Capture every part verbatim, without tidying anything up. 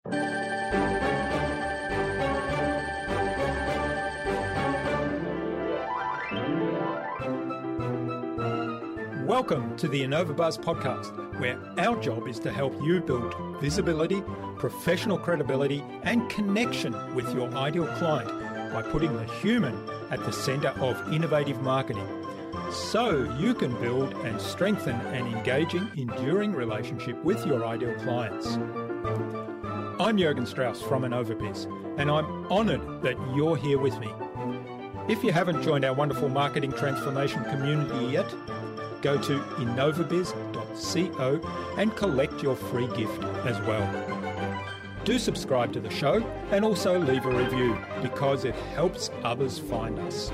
Welcome to the InnovaBuzz podcast, where our job is to help you build visibility, professional credibility, and connection with your ideal client by putting the human at the centre of innovative marketing, so you can build and strengthen an engaging, enduring relationship with your ideal clients. I'm Jürgen Strauss from InnovaBiz, and I'm honoured that you're here with me. If you haven't joined our wonderful marketing transformation community yet, go to innovabiz dot co and collect your free gift as well. Do subscribe to the show and also leave a review because it helps others find us.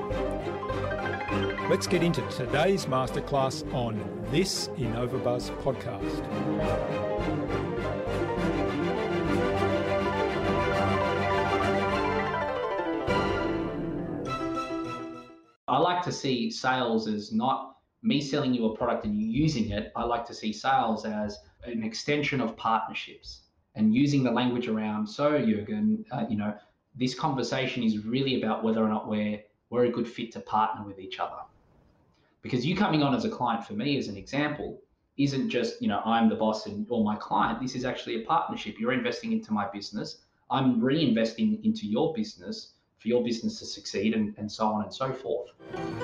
Let's get into today's masterclass on this InnovaBuzz podcast. I like to see sales as not me selling you a product and you using it. I like to see sales as an extension of partnerships and using the language around, so Jürgen, uh, you know, this conversation is really about whether or not we're, we're a good fit to partner with each other. Because you coming on as a client for me, as an example, isn't just, you know, I'm the boss and you're my client. This is actually a partnership. You're investing into my business. I'm reinvesting into your business for your business to succeed, and, and so on and so forth.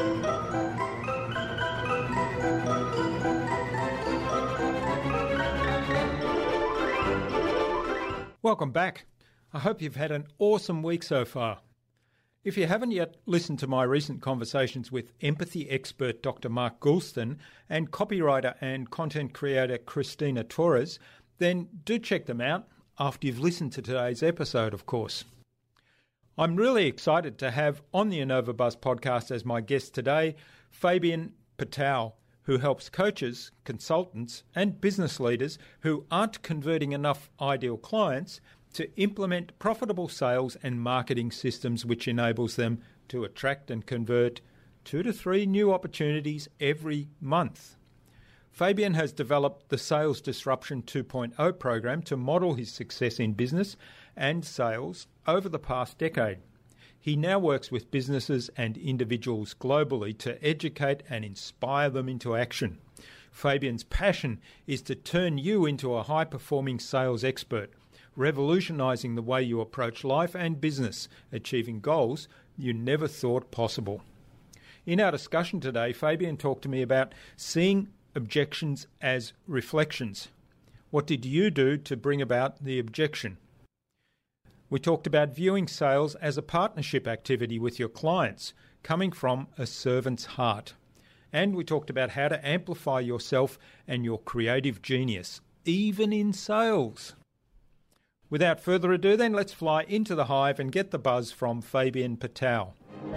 Welcome back. I hope you've had an awesome week so far. If you haven't yet listened to my recent conversations with empathy expert Doctor Mark Goulston and copywriter and content creator Christina Torres, then do check them out after you've listened to today's episode, of course. I'm really excited to have on the InnovaBuzz podcast as my guest today, Fabian Patel, who helps coaches, consultants, and business leaders who aren't converting enough ideal clients to implement profitable sales and marketing systems which enables them to attract and convert two to three new opportunities every month. Fabian has developed the Sales Disruption two point oh program to model his success in business and sales over the past decade. He now works with businesses and individuals globally to educate and inspire them into action. Fabian's passion is to turn you into a high-performing sales expert, revolutionizing the way you approach life and business, achieving goals you never thought possible. In our discussion today, Fabian talked to me about seeing objections as reflections. What did you do to bring about the objection? We talked about viewing sales as a partnership activity with your clients, coming from a servant's heart. And we talked about how to amplify yourself and your creative genius, even in sales. Without further ado, then, let's fly into the hive and get the buzz from Fabian Patel.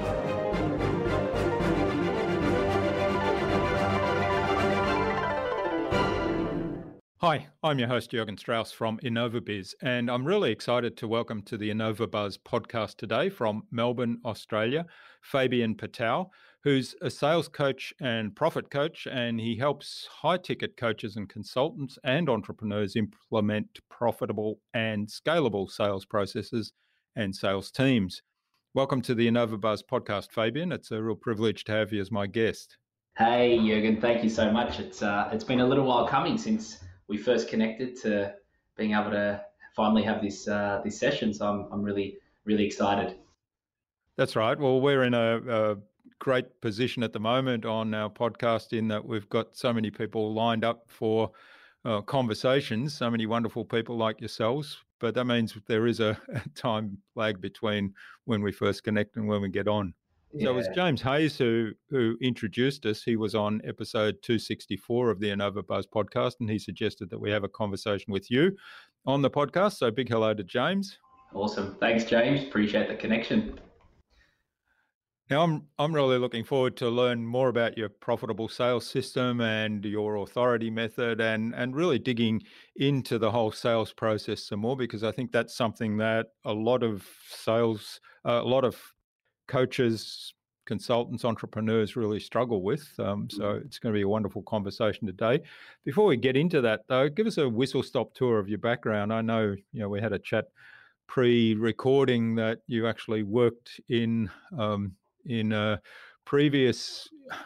Hi, I'm your host Jürgen Strauss from InnovaBiz, and I'm really excited to welcome to the InnovaBuzz podcast today from Melbourne, Australia, Fabian Patel, who's a sales coach and profit coach, and he helps high-ticket coaches and consultants and entrepreneurs implement profitable and scalable sales processes and sales teams. Welcome to the InnovaBuzz podcast, Fabian. It's a real privilege to have you as my guest. Hey, Jürgen, thank you so much. It's uh, it's been a little while coming since we first connected to being able to finally have this uh, this session. So I'm I'm really, really excited. That's right. Well, we're in a, a great position at the moment on our podcast in that we've got so many people lined up for uh, conversations, so many wonderful people like yourselves. But that means there is a, a time lag between when we first connect and when we get on. Yeah. So it was James Hayes who who introduced us. He was on episode two sixty-four of the InnovaBuzz podcast, and he suggested that we have a conversation with you on the podcast. So big hello to James. Awesome. Thanks, James. Appreciate the connection. Now, I'm I'm really looking forward to learn more about your profitable sales system and your authority method, and and really digging into the whole sales process some more, because I think that's something that a lot of sales, uh, a lot of coaches, consultants, entrepreneurs really struggle with. Um, so it's going to be a wonderful conversation today. Before we get into that, though, give us a whistle-stop tour of your background. I know, you know, we had a chat pre-recording that you actually worked in um, in a previous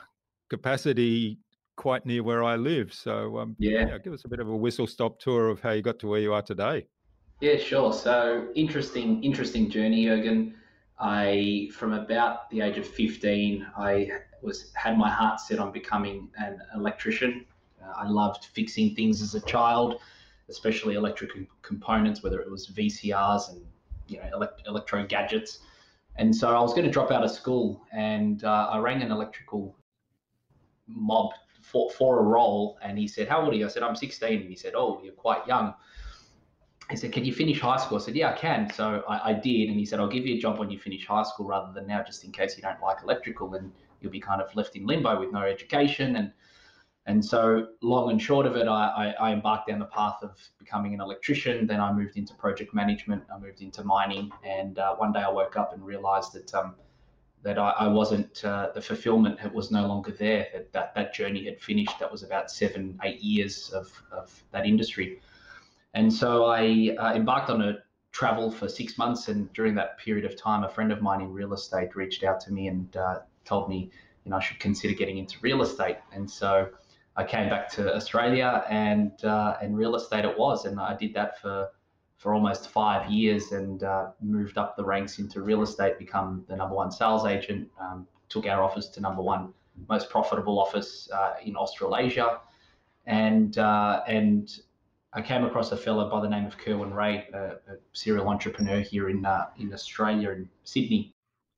capacity quite near where I live. So um, Yeah. yeah, give us a bit of a whistle-stop tour of how you got to where you are today. Yeah, sure. So interesting, interesting journey, Jürgen. I, from about the age of fifteen, I was had my heart set on becoming an electrician. Uh, I loved fixing things as a child, especially electric components, whether it was V C Rs and you know elect- electro gadgets. And so I was going to drop out of school, and uh, I rang an electrical mob for for a role, and he said, "How old are you?" I said, "I'm sixteen," and he said, "Oh, you're quite young." He said, "Can you finish high school?" I said, "Yeah, I can." So I, I did. And he said, "I'll give you a job when you finish high school rather than now, just in case you don't like electrical and you'll be kind of left in limbo with no education." And and so long and short of it, I, I, I embarked down the path of becoming an electrician. Then I moved into project management. I moved into mining. And uh, one day I woke up and realized that um, that I, I wasn't, uh, the fulfillment was no longer there, that, that that journey had finished. That was about seven, eight years of, of that industry. And so I uh, embarked on a travel for six months. And during that period of time, a friend of mine in real estate reached out to me and uh, told me, you know, I should consider getting into real estate. And so I came back to Australia, and uh, and real estate it was. And I did that for for almost five years and uh, moved up the ranks into real estate, become the number one sales agent, um, took our office to number one most profitable office uh, in Australasia. And uh, and I came across a fellow by the name of Kerwin Ray, a, a serial entrepreneur here in uh, in Australia, in Sydney.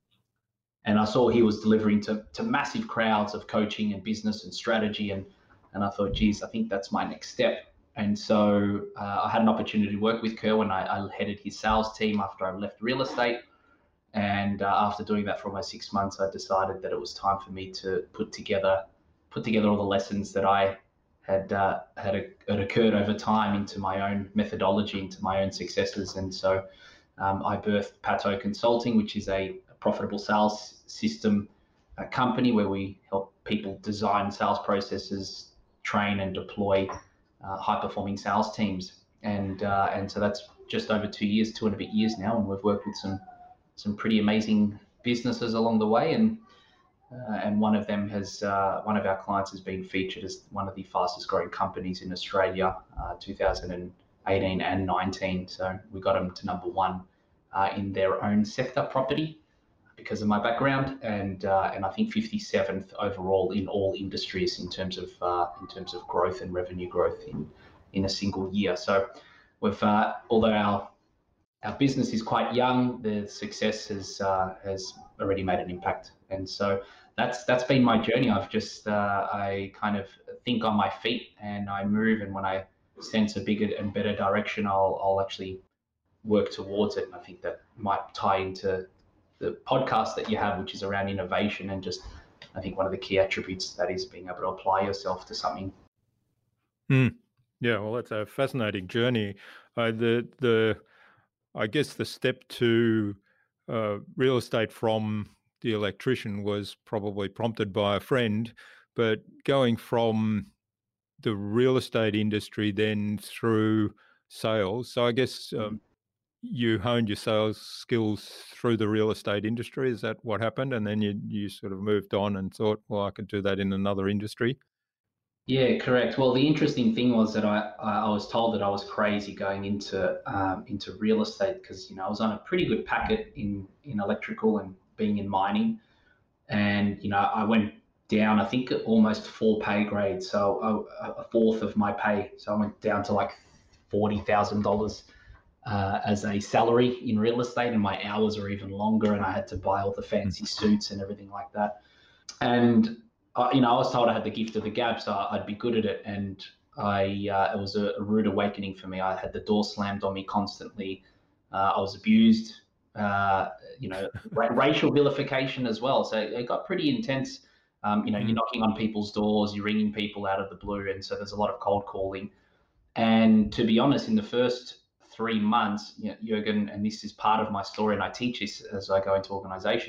And I saw he was delivering to, to massive crowds of coaching and business and strategy. And, and I thought, geez, I think that's my next step. And so uh, I had an opportunity to work with Kerwin. I, I headed his sales team after I left real estate. And uh, after doing that for almost six months, I decided that it was time for me to put together put together all the lessons that I had uh, had, a, had occurred over time into my own methodology, into my own successes. And so um, I birthed Pato Consulting, which is a, a profitable sales system uh, company where we help people design sales processes, train and deploy uh, high-performing sales teams. And uh, and so that's just over two years, two and a bit years now, and we've worked with some some pretty amazing businesses along the way. And Uh, and one of them has, uh, one of our clients has been featured as one of the fastest growing companies in Australia, uh, two thousand eighteen and nineteen. So we got them to number one uh, in their own sector, property, because of my background, and uh, and I think fifty-seventh overall in all industries in terms of uh, in terms of growth and revenue growth in in a single year. So we've, uh, although our our business is quite young, the success has uh, has already made an impact. And so that's that's been my journey. I've just uh, I kind of think on my feet and I move, and when I sense a bigger and better direction, I'll I'll actually work towards it. And I think that might tie into the podcast that you have, which is around innovation, and just I think one of the key attributes that is being able to apply yourself to something. Mm. Yeah, well, that's a fascinating journey. Uh, the the I guess the step to uh, real estate from the electrician was probably prompted by a friend, but going from the real estate industry then through sales. So I guess um, you honed your sales skills through the real estate industry. Is that what happened? And then you you sort of moved on and thought, well, I could do that in another industry. Yeah, correct. Well, the interesting thing was that I, I was told that I was crazy going into um, into real estate, because you know I was on a pretty good packet in in electrical and being in mining, and you know I went down, I think, almost four pay grades, so a, a fourth of my pay. So I went down to like forty thousand dollars uh, as a salary in real estate, and my hours are even longer, and I had to buy all the fancy suits and everything like that. And uh, you know, I was told I had the gift of the gab, so I'd be good at it. And I, uh, it was a, a rude awakening for me. I had the door slammed on me constantly. Uh, I was abused, uh, you know, ra- racial vilification as well. So it got pretty intense. Um, you know, Mm. you're knocking on people's doors, you're ringing people out of the blue. And so there's a lot of cold calling. And to be honest, in the first three months, you know, Jürgen, and this is part of my story, and I teach this as I go into organizations,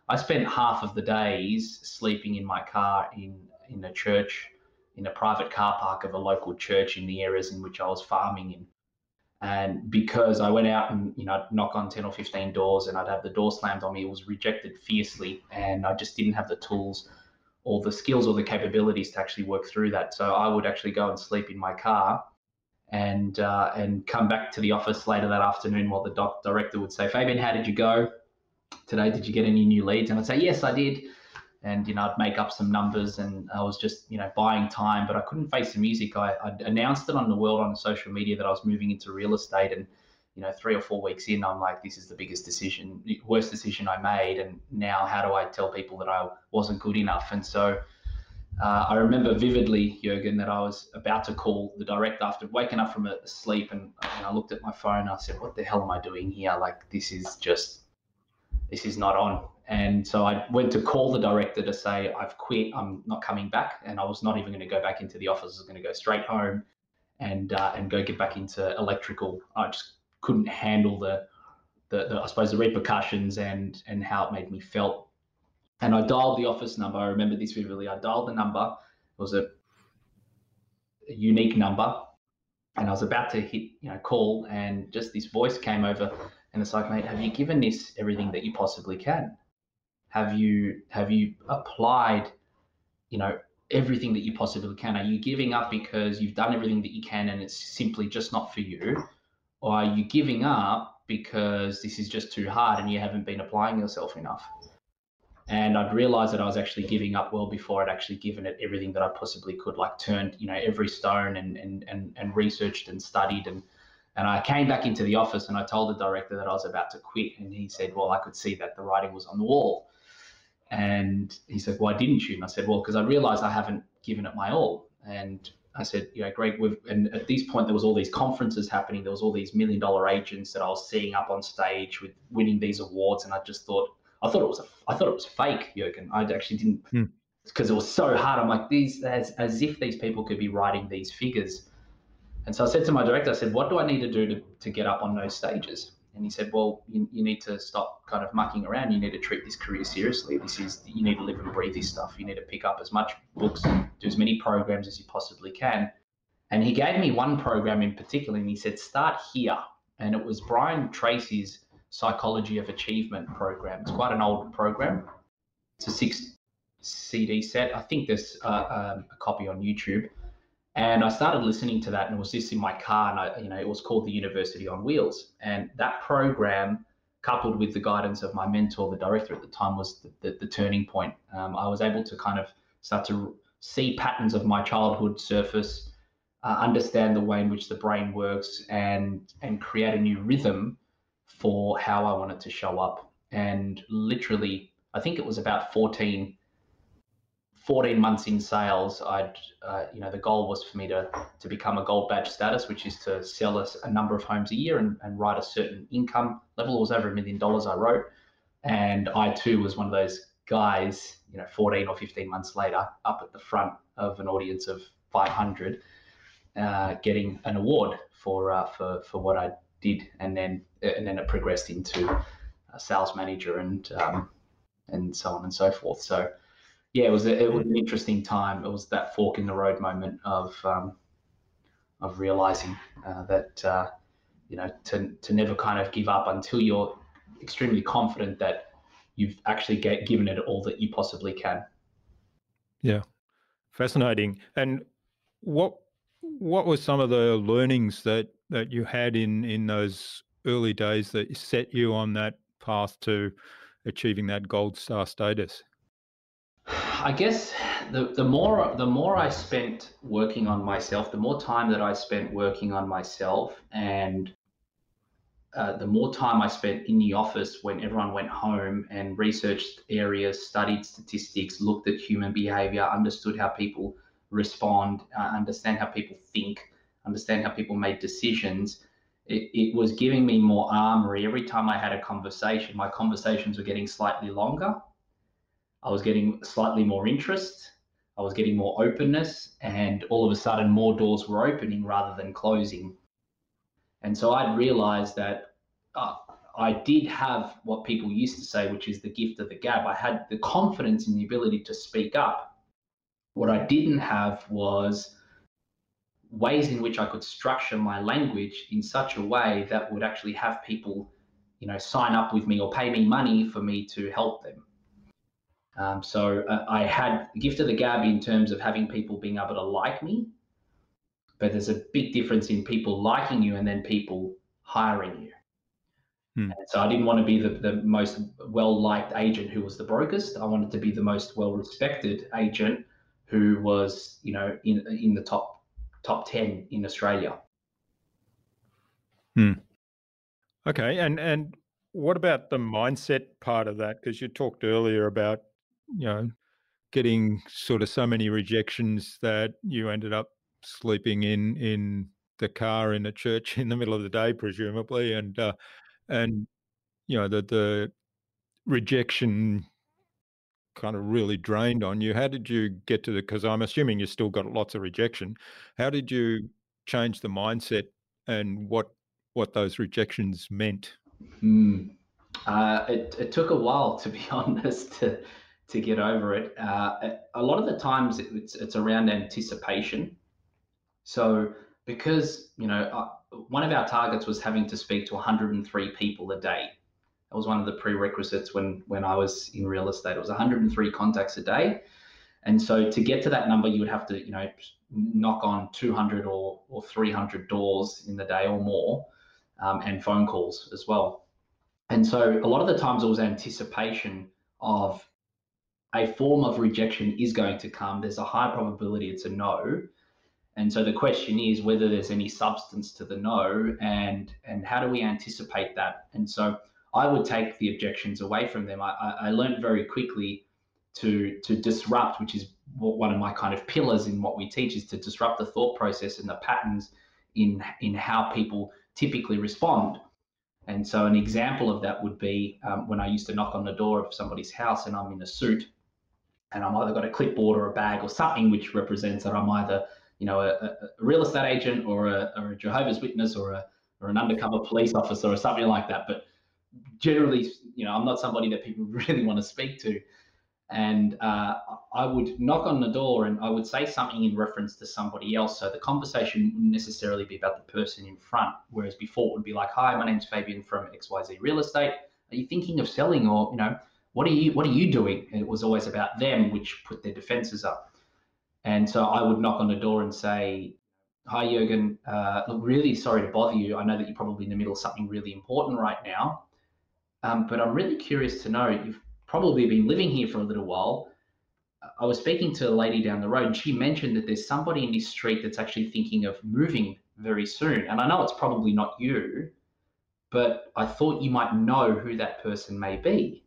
I spent half of the days sleeping in my car in, in a church, in a private car park of a local church in the areas in which I was farming in. And because I went out and, you know, I'd knock on ten or fifteen doors and I'd have the door slammed on me, it was rejected fiercely. And I just didn't have the tools or the skills or the capabilities to actually work through that. So I would actually go and sleep in my car and uh, and come back to the office later that afternoon while the doc director would say, Fabian, how did you go today? Did you get any new leads? And I'd say, yes, I did. And, you know, I'd make up some numbers and I was just, you know, buying time, but I couldn't face the music. I I'd announced it on the world on social media that I was moving into real estate. And, you know, three or four weeks in, I'm like, this is the biggest decision, worst decision I made. And now how do I tell people that I wasn't good enough? And so uh, I remember vividly, Jürgen, that I was about to call the director after waking up from a sleep. And, and I looked at my phone and I said, what the hell am I doing here? Like, this is just, this is not on. And so I went to call the director to say, I've quit, I'm not coming back. And I was not even going to go back into the office. I was going to go straight home and uh, and go get back into electrical. I just couldn't handle the, the, the, I suppose, the repercussions and, and how it made me felt. And I dialed the office number. I remember this vividly. I dialed the number. It was a, a unique number. And I was about to hit, you know, call, and just this voice came over and it's like, mate, have you given this everything that you possibly can? Have you have you applied, you know, everything that you possibly can? Are you giving up because you've done everything that you can and it's simply just not for you? Or are you giving up because this is just too hard and you haven't been applying yourself enough? And I'd realized that I was actually giving up well before I'd actually given it everything that I possibly could, like turned, you know, every stone and and and, and researched and studied. And And I came back into the office and I told the director that I was about to quit. And he said, well, I could see that the writing was on the wall. And he said, why didn't you? And I said, well, because I realized I haven't given it my all. And I said, you know, Greg, we've, and at this point, there was all these conferences happening. There was all these million dollar agents that I was seeing up on stage with winning these awards. And I just thought, I thought it was, a, I thought it was fake, Jürgen. I actually didn't, because hmm. it was so hard. I'm like, these, as, as if these people could be writing these figures. And so I said to my director, I said, what do I need to do to, to get up on those stages? And he said, well, you, you need to stop kind of mucking around. You need to treat this career seriously. This is, you need to live and breathe this stuff. You need to pick up as much books, do as many programs as you possibly can. And he gave me one program in particular, and he said, start here. And it was Brian Tracy's Psychology of Achievement program. It's quite an old program. It's a six C D set. I think there's uh, um, a copy on YouTube. And I started listening to that, and it was just in my car, and I, you know, it was called the University on Wheels. And that program, coupled with the guidance of my mentor, the director at the time, was the, the, the turning point. Um, I was able to kind of start to see patterns of my childhood surface, uh, understand the way in which the brain works, and and create a new rhythm for how I wanted to show up. And literally, I think it was about fourteen months in sales, I'd, uh, you know, the goal was for me to, to become a gold badge status, which is to sell a, a number of homes a year and, and write a certain income level. It was over a million dollars I wrote. And I too was one of those guys, you know, fourteen or fifteen months later, up at the front of an audience of five hundred, uh, getting an award for, uh, for, for what I did. And then, and then it progressed into a sales manager and, um, and so on and so forth. So, yeah, it was a, it was an interesting time. It was that fork in the road moment of um, of realizing uh, that uh, you know to to never kind of give up until you're extremely confident that you've actually get, given it all that you possibly can. Yeah, fascinating. And what what were some of the learnings that that you had in in those early days that set you on that path to achieving that gold star status? I guess the, the more the more I spent working on myself, the more time that I spent working on myself, and uh, the more time I spent in the office when everyone went home and researched areas, studied statistics, looked at human behavior, understood how people respond, uh, understand how people think, understand how people made decisions. It, it was giving me more armory. Every time I had a conversation, my conversations were getting slightly longer. I was getting slightly more interest, I was getting more openness, and all of a sudden more doors were opening rather than closing. And so I'd realized that uh, I did have what people used to say, which is the gift of the gab. I had the confidence and the ability to speak up. What I didn't have was ways in which I could structure my language in such a way that would actually have people, you know, sign up with me or pay me money for me to help them. Um, so uh, I had the gift of the gab in terms of having people being able to like me, but there's a big difference in people liking you and then people hiring you. Hmm. And so I didn't want to be the, the most well-liked agent who was the brokest. I wanted to be the most well-respected agent who was, you know, in in the top top ten in Australia. Hmm. Okay, and and what about the mindset part of that? Because you talked earlier about, you know, getting sort of so many rejections that you ended up sleeping in in the car in a church in the middle of the day, presumably, and uh, and you know the the rejection kind of really drained on you. How did you get to the? Because I'm assuming you still got lots of rejection. How did you change the mindset and what what those rejections meant? Mm. Uh, it, it took a while, to be honest, to to get over it. Uh, a lot of the times it, it's it's around anticipation. So because, you know, uh, one of our targets was having to speak to one hundred three people a day. That was one of the prerequisites when when I was in real estate. It was one hundred three contacts a day. And so to get to that number, you would have to, you know, knock on two hundred or, or three hundred doors in the day or more, um, and phone calls as well. And so a lot of the times it was anticipation of a form of rejection is going to come. There's a high probability it's a no. And so the question is whether there's any substance to the no, and and how do we anticipate that? And so I would take the objections away from them. I, I learned very quickly to to disrupt, which is one of my kind of pillars in what we teach, is to disrupt the thought process and the patterns in in how people typically respond. And so an example of that would be um, when I used to knock on the door of somebody's house and I'm in a suit and I'm either got a clipboard or a bag or something which represents that I'm either, you know, a, a real estate agent or a, or a Jehovah's Witness or a or an undercover police officer or something like that. But generally, you know, I'm not somebody that people really want to speak to. And uh, I would knock on the door and I would say something in reference to somebody else. So the conversation wouldn't necessarily be about the person in front, whereas before it would be like, "Hi, my name's Fabian from X Y Z Real Estate. Are you thinking of selling, or, you know, what are you what are you doing?" And it was always about them, which put their defenses up. And so I would knock on the door and say, "Hi, Jürgen. Uh, look, really sorry to bother you. I know that you're probably in the middle of something really important right now, um, but I'm really curious to know, you've probably been living here for a little while. I was speaking to a lady down the road and she mentioned that there's somebody in this street that's actually thinking of moving very soon. And I know it's probably not you, but I thought you might know who that person may be."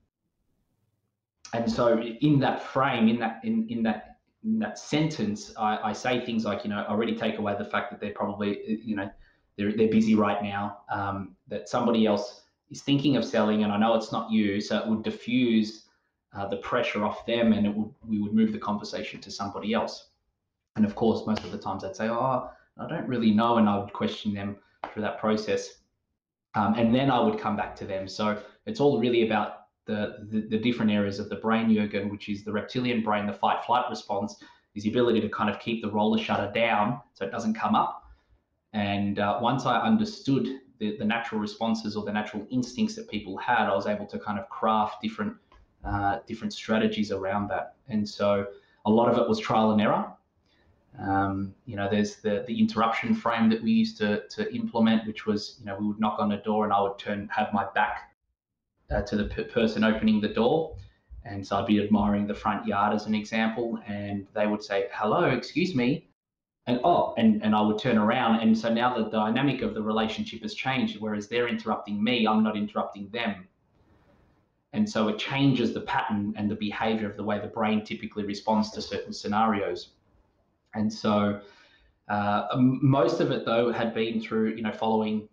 And so in that frame, in that in, in that in that sentence, I, I say things like, you know, I already take away the fact that they're probably, you know, they're they're busy right now, um, that somebody else is thinking of selling, and I know it's not you, so it would diffuse uh, the pressure off them, and it would we would move the conversation to somebody else. And of course, most of the times I'd say, "Oh, I don't really know," and I would question them through that process, um, and then I would come back to them. So it's all really about the, the the different areas of the brain, Jürgen, which is the reptilian brain. The fight-flight response is the ability to kind of keep the roller shutter down so it doesn't come up. And uh, once I understood the, the natural responses or the natural instincts that people had, I was able to kind of craft different uh, different strategies around that. And so a lot of it was trial and error. Um, you know, there's the the interruption frame that we used to to implement, which was, you know, we would knock on the door and I would turn have my back uh, to the p- person opening the door. And so I'd be admiring the front yard as an example, and they would say, "Hello, excuse me." And oh, and, and I would turn around. And so now the dynamic of the relationship has changed, whereas they're interrupting me, I'm not interrupting them. And so it changes the pattern and the behavior of the way the brain typically responds to certain scenarios. And so uh, most of it, though, had been through, you know, following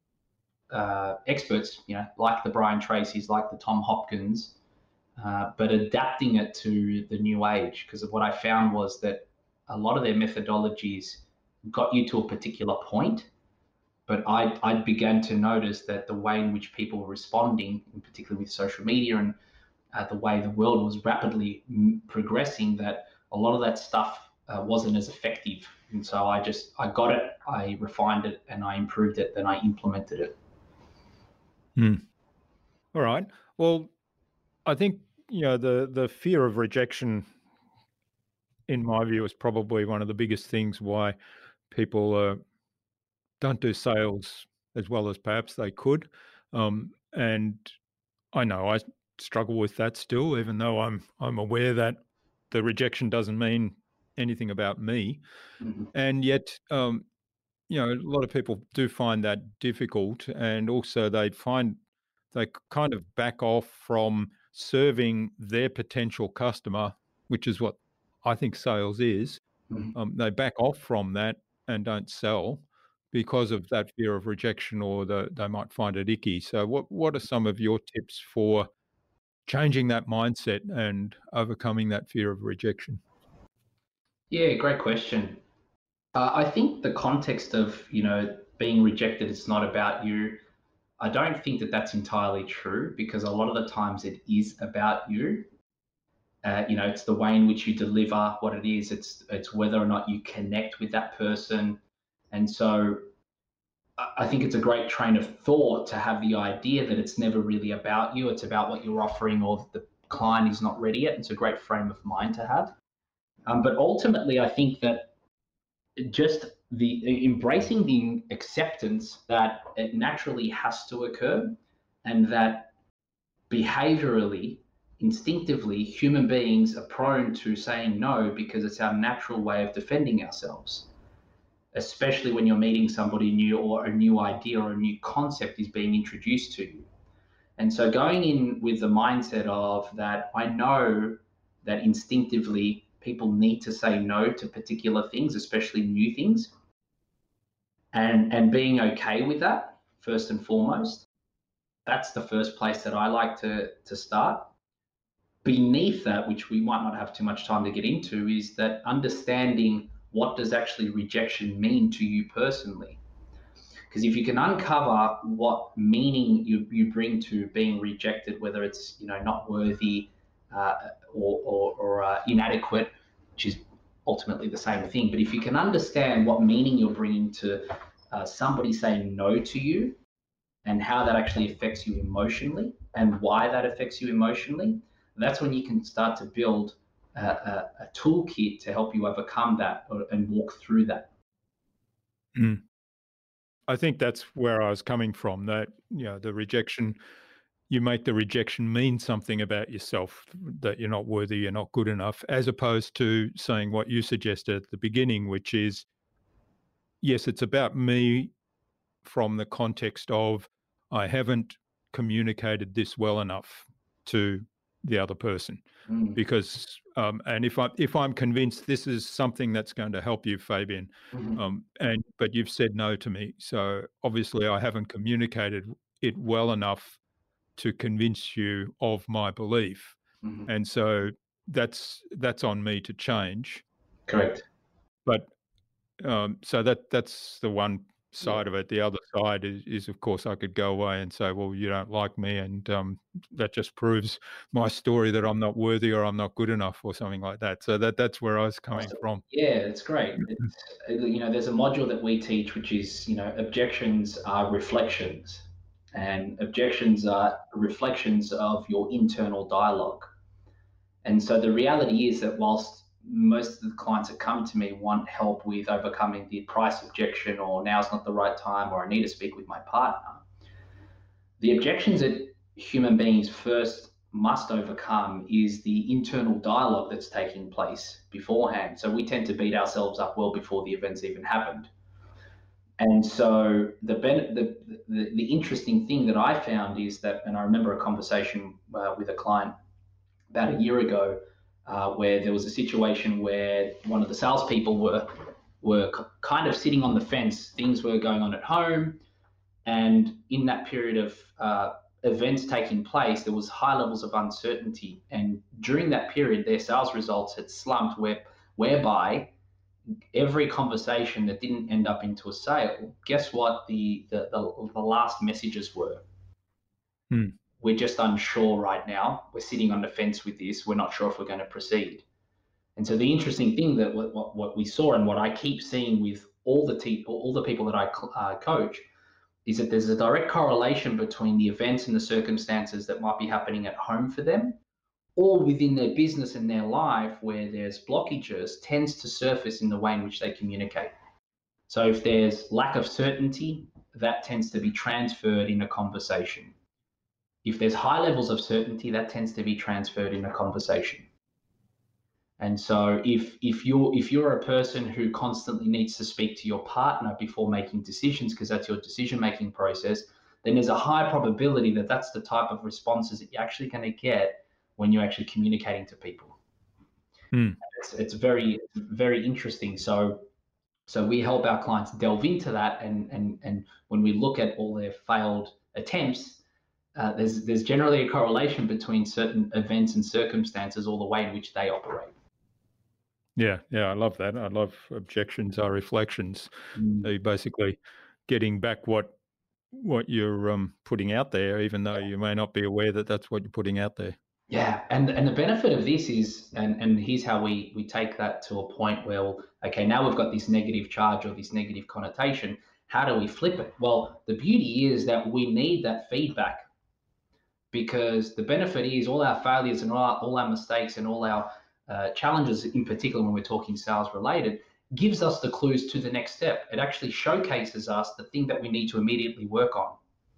uh, experts, you know, like the Brian Tracy's, like the Tom Hopkins, uh, but adapting it to the new age. Because what I found was that a lot of their methodologies got you to a particular point, but I I began to notice that the way in which people were responding, in particular with social media and uh, the way the world was rapidly m- progressing, that a lot of that stuff uh, wasn't as effective. And so I just I got it, I refined it, and I improved it, then I implemented it. Hmm. All right. Well, I think, you know, the the fear of rejection, in my view, is probably one of the biggest things why people uh, don't do sales as well as perhaps they could. Um, and I know I struggle with that still, even though I'm I'm aware that the rejection doesn't mean anything about me. Mhm. And yet, um, you know, a lot of people do find that difficult, and also they find they kind of back off from serving their potential customer, which is what I think sales is. Mhm. Um, they back off from that and don't sell because of that fear of rejection, or the, they might find it icky. So, what what are some of your tips for changing that mindset and overcoming that fear of rejection? Yeah, great question. Uh, I think the context of, you know, being rejected is not about you. I don't think that that's entirely true, because a lot of the times it is about you. Uh, you know, it's the way in which you deliver what it is. It's it's whether or not you connect with that person. And so I I think it's a great train of thought to have the idea that it's never really about you. It's about what you're offering, or that the client is not ready yet. It's a great frame of mind to have. Um, but ultimately, I think that just the embracing the acceptance that it naturally has to occur, and that behaviorally, instinctively, human beings are prone to saying no because it's our natural way of defending ourselves, especially when you're meeting somebody new, or a new idea or a new concept is being introduced to you. And so going in with the mindset of that, I know that instinctively people need to say no to particular things, especially new things, and and being okay with that first and foremost. That's the first place that I like to to start. Beneath that, which we might not have too much time to get into, is that understanding what does actually rejection mean to you personally. Because if you can uncover what meaning you, you bring to being rejected, whether it's, you know, not worthy, uh, or, or, or uh, inadequate, which is ultimately the same thing. But if you can understand what meaning you're bringing to uh, somebody saying no to you, and how that actually affects you emotionally, and why that affects you emotionally, that's when you can start to build a, a, a toolkit to help you overcome that, or, and walk through that. Mm. I think that's where I was coming from. That, you know, the rejection, you make the rejection mean something about yourself, that you're not worthy, you're not good enough, as opposed to saying what you suggested at the beginning, which is, yes, it's about me from the context of I haven't communicated this well enough to the other person. Mm. Because um, and if I if I'm convinced this is something that's going to help you, Fabian, Mhm. um, and but you've said no to me, so obviously I haven't communicated it well enough to convince you of my belief, Mhm. and so that's that's on me to change. Correct. But um, so that that's the one Yeah. side of it. The other side is, is, of course, I could go away and say, "Well, you don't like me," and um, that just proves my story that I'm not worthy or I'm not good enough or something like that. So that that's where I was coming Awesome. from. Yeah, it's great. It's, uh, you know, there's a module that we teach, which is, you know, objections are reflections, and objections are reflections of your internal dialogue. And so the reality is that whilst most of the clients that come to me want help with overcoming the price objection, or now's not the right time, or I need to speak with my partner, the objections that human beings first must overcome is the internal dialogue that's taking place beforehand. So we tend to beat ourselves up well before the events even happened. And so the, ben- the, the, the interesting thing that I found is that, and I remember a conversation uh, with a client about a year ago, uh, where there was a situation where one of the salespeople were were kind of sitting on the fence. Things were going on at home, and in that period of uh, events taking place, there was high levels of uncertainty. And during that period, their sales results had slumped, where whereby every conversation that didn't end up into a sale, guess what the the, the, the last messages were? Hmm. We're just unsure right now. We're sitting on the fence with this. We're not sure if we're going to proceed. And so the interesting thing that what, what, what we saw and what I keep seeing with all the te- all the people that I uh, coach is that there's a direct correlation between the events and the circumstances that might be happening at home for them or within their business and their life where there's blockages tends to surface in the way in which they communicate. So if there's lack of certainty, that tends to be transferred in a conversation. If there's high levels of certainty, that tends to be transferred in a conversation. And so if if you're if you're a person who constantly needs to speak to your partner before making decisions because that's your decision-making process, then there's a high probability that that's the type of responses that you're actually going to get when you're actually communicating to people. Hmm. It's, it's very very interesting. So so we help our clients delve into that, and and and when we look at all their failed attempts, uh, there's there's generally a correlation between certain events and circumstances or the way in which they operate. Yeah, yeah, I love that. I love objections are reflections. Mm. So you're basically getting back what what you're um, putting out there, even though you may not be aware that that's what you're putting out there. Yeah, and and the benefit of this is, and and here's how we we take that to a point where, well, okay, now we've got this negative charge or this negative connotation. How do we flip it? Well, the beauty is that we need that feedback, because the benefit is all our failures and all our, all our mistakes and all our uh, challenges, in particular when we're talking sales related, gives us the clues to the next step. It actually showcases us the thing that we need to immediately work on.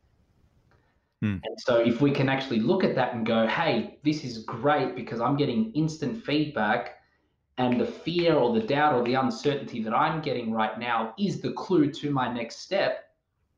Hmm. And so if we can actually look at that and go, hey, this is great because I'm getting instant feedback, and the fear or the doubt or the uncertainty that I'm getting right now is the clue to my next step,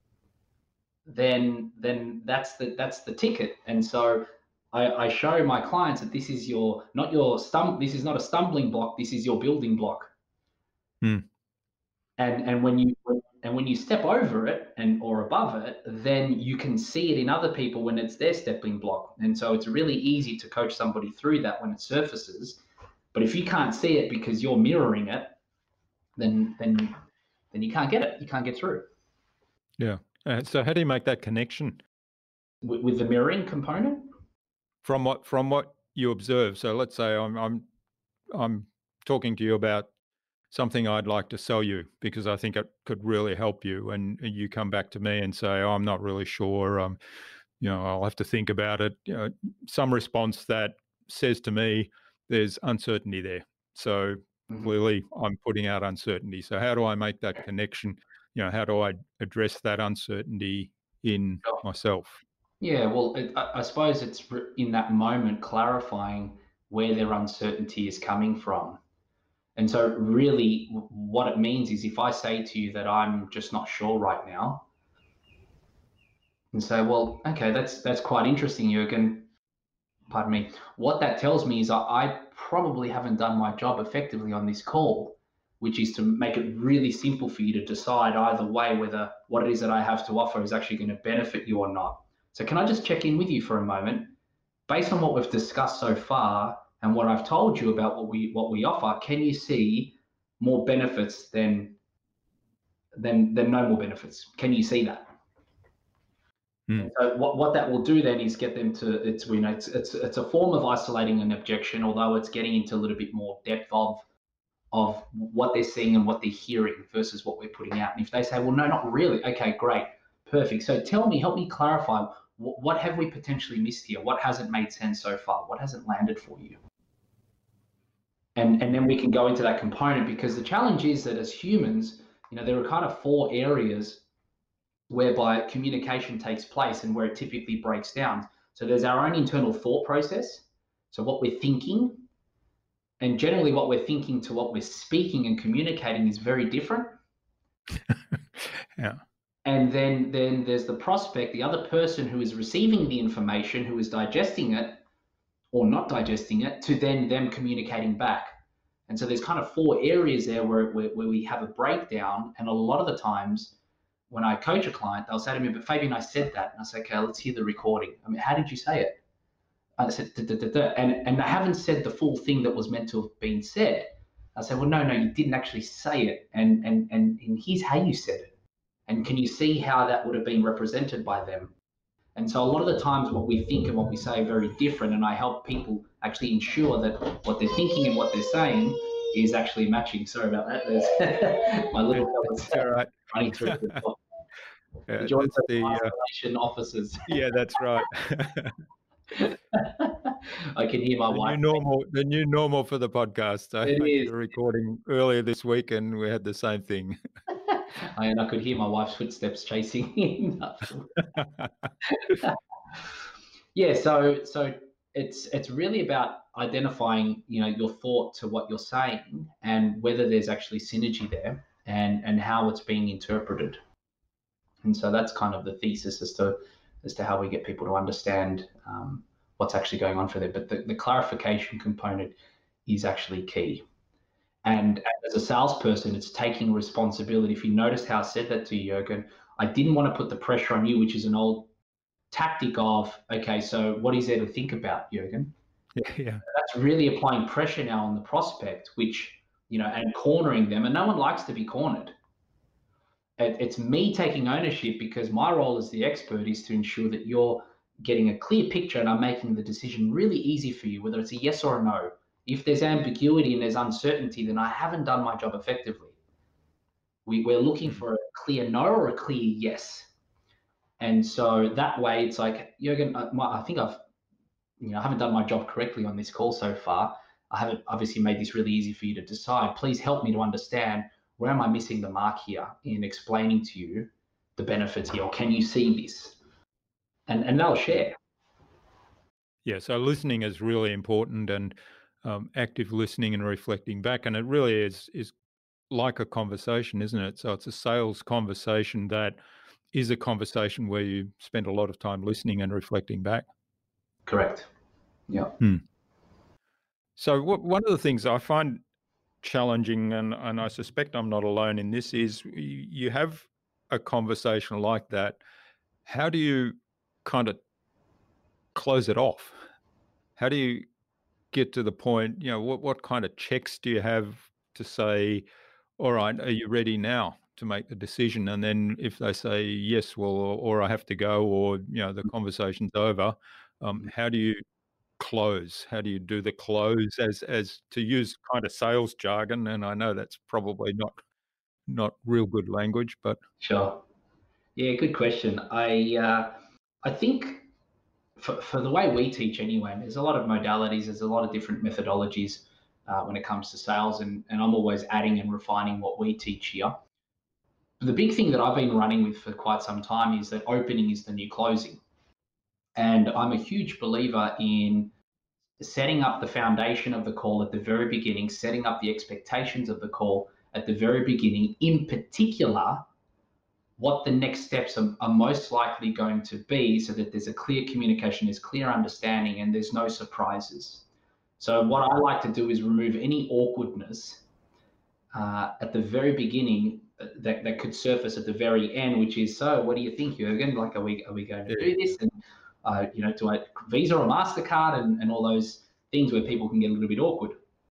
then then that's the that's the ticket. And so I, I show my clients that this is your not your stum this is not a stumbling block, this is your building block. Hmm. And and when you and when you step over it and or above it, then you can see it in other people when it's their stepping block. And so it's really easy to coach somebody through that when it surfaces. But if you can't see it because you're mirroring it, then then then you can't get it. You can't get through. Yeah. Uh, so how do you make that connection With, with the mirroring component? from what from what you observe? So let's say I'm I'm I'm talking to you about something I'd like to sell you because I think it could really help you, and you come back to me and say, oh, I'm not really sure. Um, you know, I'll have to think about it. You know, some response that says to me, there's uncertainty there. So Mhm. clearly, I'm putting out uncertainty. So how do I make that connection? You know, how do I address that uncertainty in Sure. myself? Yeah, well, it, I, I suppose it's re- in that moment clarifying where their uncertainty is coming from. And so, really, w- what it means is if I say to you that I'm just not sure right now, and say, well, okay, that's that's quite interesting, Jürgen. Pardon me. What that tells me is I, I probably haven't done my job effectively on this call, which is to make it really simple for you to decide either way whether what it is that I have to offer is actually going to benefit you or not. So, can I just check in with you for a moment? Based on what we've discussed so far and what I've told you about what we what we offer, can you see more benefits than than than no more benefits? Can you see that? Hmm. And so what, what that will do then is get them to it's you know it's, it's it's a form of isolating an objection, although it's getting into a little bit more depth of of what they're seeing and what they're hearing versus what we're putting out. And if they say, well, no, not really, okay, great, perfect. So tell me, help me clarify, what, what have we potentially missed here? What hasn't made sense so far? What hasn't landed for you? And and then we can go into that component, because the challenge is that as humans, you know, there are kind of four areas whereby communication takes place and where it typically breaks down. So there's our own internal thought process, so what we're thinking, and generally what we're thinking to what we're speaking and communicating is very different. Yeah. And then then there's the prospect, the other person who is receiving the information, who is digesting it or not digesting it, to then them communicating back. And so there's kind of four areas there where, where, where we have a breakdown. And a lot of the times when I coach a client, they'll say to me, but Fabian, I said that. And I say, okay, let's hear the recording. I mean, how did you say it? I said, da, da, da, da. And, and I haven't said the full thing that was meant to have been said. I say, well, no, no, you didn't actually say it. And, and, and, and here's how you said it. And can you see how that would have been represented by them? And so a lot of the times what we think and what we say are very different. And I help people actually ensure that what they're thinking and what they're saying is actually matching. Sorry about that. There's my little fella's right. running through the top. Yeah, The joint that's the, uh, isolation officers. yeah, that's right. I can hear my the wife. New normal, the new normal for the podcast. I, It I is. did a recording earlier this week, and we had the same thing. I, and I could hear my wife's footsteps chasing in. Yeah, so so it's it's really about identifying, you know, your thought to what you're saying and whether there's actually synergy there, and and how it's being interpreted. And so that's kind of the thesis as to as to how we get people to understand um, what's actually going on for them. But the, the clarification component is actually key. And as a salesperson, it's taking responsibility. If you notice how I said that to you, Jürgen, I didn't want to put the pressure on you, which is an old tactic of, okay, so what is there to think about, Jürgen? Yeah, yeah. That's really applying pressure now on the prospect, which, you know, and cornering them. And no one likes to be cornered. It, it's me taking ownership, because my role as the expert is to ensure that you're getting a clear picture and I'm making the decision really easy for you, whether it's a yes or a no. If there's ambiguity and there's uncertainty, then I haven't done my job effectively. We, we're looking for a clear no or a clear yes. And so that way it's like, Jürgen, I, I think I've, you know, I haven't done my job correctly on this call so far. I haven't obviously made this really easy for you to decide. Please help me to understand, where am I missing the mark here in explaining to you the benefits here, or can you see this? And, and they'll share. Yeah, so listening is really important, and um, active listening and reflecting back. And it really is is like a conversation, isn't it? So it's a sales conversation that is a conversation where you spend a lot of time listening and reflecting back. Correct. Yeah. Hmm. So what, one of the things I find challenging, and, and I suspect I'm not alone in this, is you, you have a conversation like that. How do you kind of close it off? How do you get to the point, you know, what, what kind of checks do you have to say, all right, are you ready now to make the decision? And then if they say yes, well, or, or I have to go, or, you know, the conversation's over, um, how do you close? How do you do the close, as, as to use kind of sales jargon? And I know that's probably not, not real good language, but. Sure. Yeah, good question. I, uh, I think for, for the way we teach anyway, there's a lot of modalities, there's a lot of different methodologies uh, when it comes to sales, and, and I'm always adding and refining what we teach here. The big thing that I've been running with for quite some time is that opening is the new closing. And I'm a huge believer in setting up the foundation of the call at the very beginning, setting up the expectations of the call at the very beginning, in particular, what the next steps are, are most likely going to be, so that there's a clear communication, there's clear understanding, and there's no surprises. So what I like to do is remove any awkwardness uh, at the very beginning that, that could surface at the very end, which is, so what do you think, Jürgen? Like, are we, are we going to do this? And, uh, you know, do I Visa or MasterCard, and, and all those things where people can get a little bit awkward.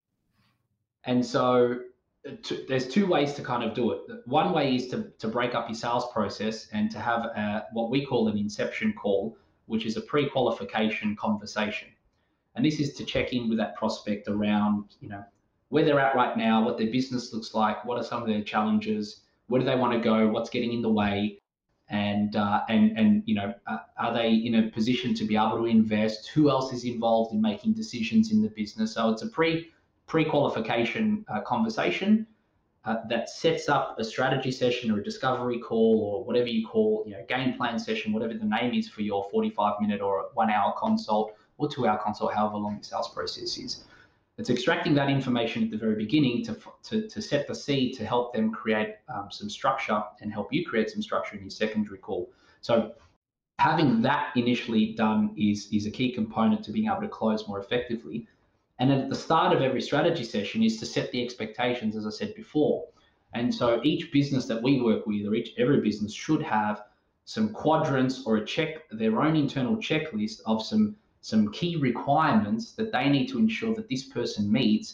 And so To, there's two ways to kind of do it. One way is to, to break up your sales process and to have a, what we call an inception call, which is a pre-qualification conversation. And this is to check in with that prospect around, you know, where they're at right now, what their business looks like, what are some of their challenges, where do they want to go, what's getting in the way, and uh, and and you know, uh, are they in a position to be able to invest? Who else is involved in making decisions in the business? So it's a pre pre-qualification uh, conversation uh, that sets up a strategy session or a discovery call, or whatever you call, you know, game plan session, whatever the name is for your forty-five minute or one hour consult or two hour consult, however long the sales process is. It's extracting that information at the very beginning to, to, to set the seed to help them create um, some structure and help you create some structure in your secondary call. So having that initially done is, is a key component to being able to close more effectively. And then at the start of every strategy session is to set the expectations, as I said before. And so each business that we work with, or each every business, should have some quadrants or a check, their own internal checklist of some, some key requirements that they need to ensure that this person meets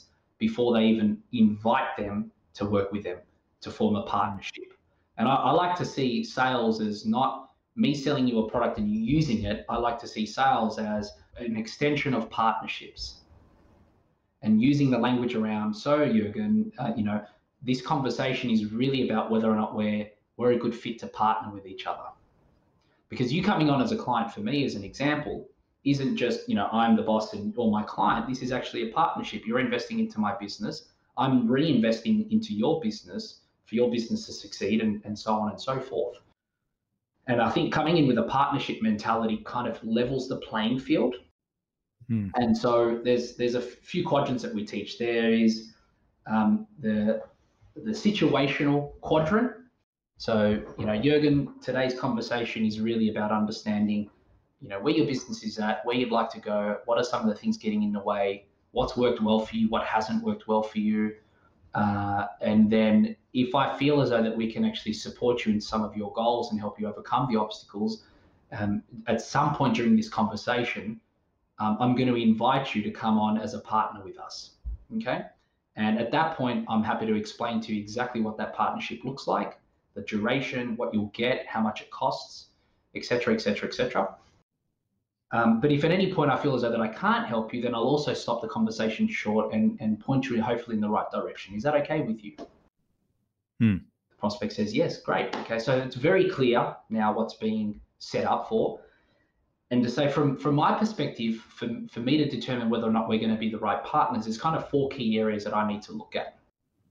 before they even invite them to work with them to form a partnership. And I, I like to see sales as not me selling you a product and you using it. I like to see sales as an extension of partnerships and using the language around. So Jurgen, uh, you know, this conversation is really about whether or not we're, we're a good fit to partner with each other. Because you coming on as a client for me, as an example, isn't just, you know, I'm the boss and you're my client. This is actually a partnership. You're investing into my business. I'm reinvesting into your business for your business to succeed, and, and so on and so forth. And I think coming in with a partnership mentality kind of levels the playing field. Hmm. And so there's there's a few quadrants that we teach. There is um, the the situational quadrant. So, you know, Jurgen, today's conversation is really about understanding, you know, where your business is at, where you'd like to go, what are some of the things getting in the way, what's worked well for you, what hasn't worked well for you. Uh, and then if I feel as though that we can actually support you in some of your goals and help you overcome the obstacles, um, at some point during this conversation, um, I'm going to invite you to come on as a partner with us, okay? And at that point, I'm happy to explain to you exactly what that partnership looks like, the duration, what you'll get, how much it costs, et cetera, et cetera, et cetera. Um, but if at any point I feel as though that I can't help you, then I'll also stop the conversation short and, and point you hopefully in the right direction. Is that okay with you? Hmm. The prospect says, yes, great. Okay, so it's very clear now what's being set up for. And to say from, from my perspective, for, for me to determine whether or not we're going to be the right partners, there's kind of four key areas that I need to look at.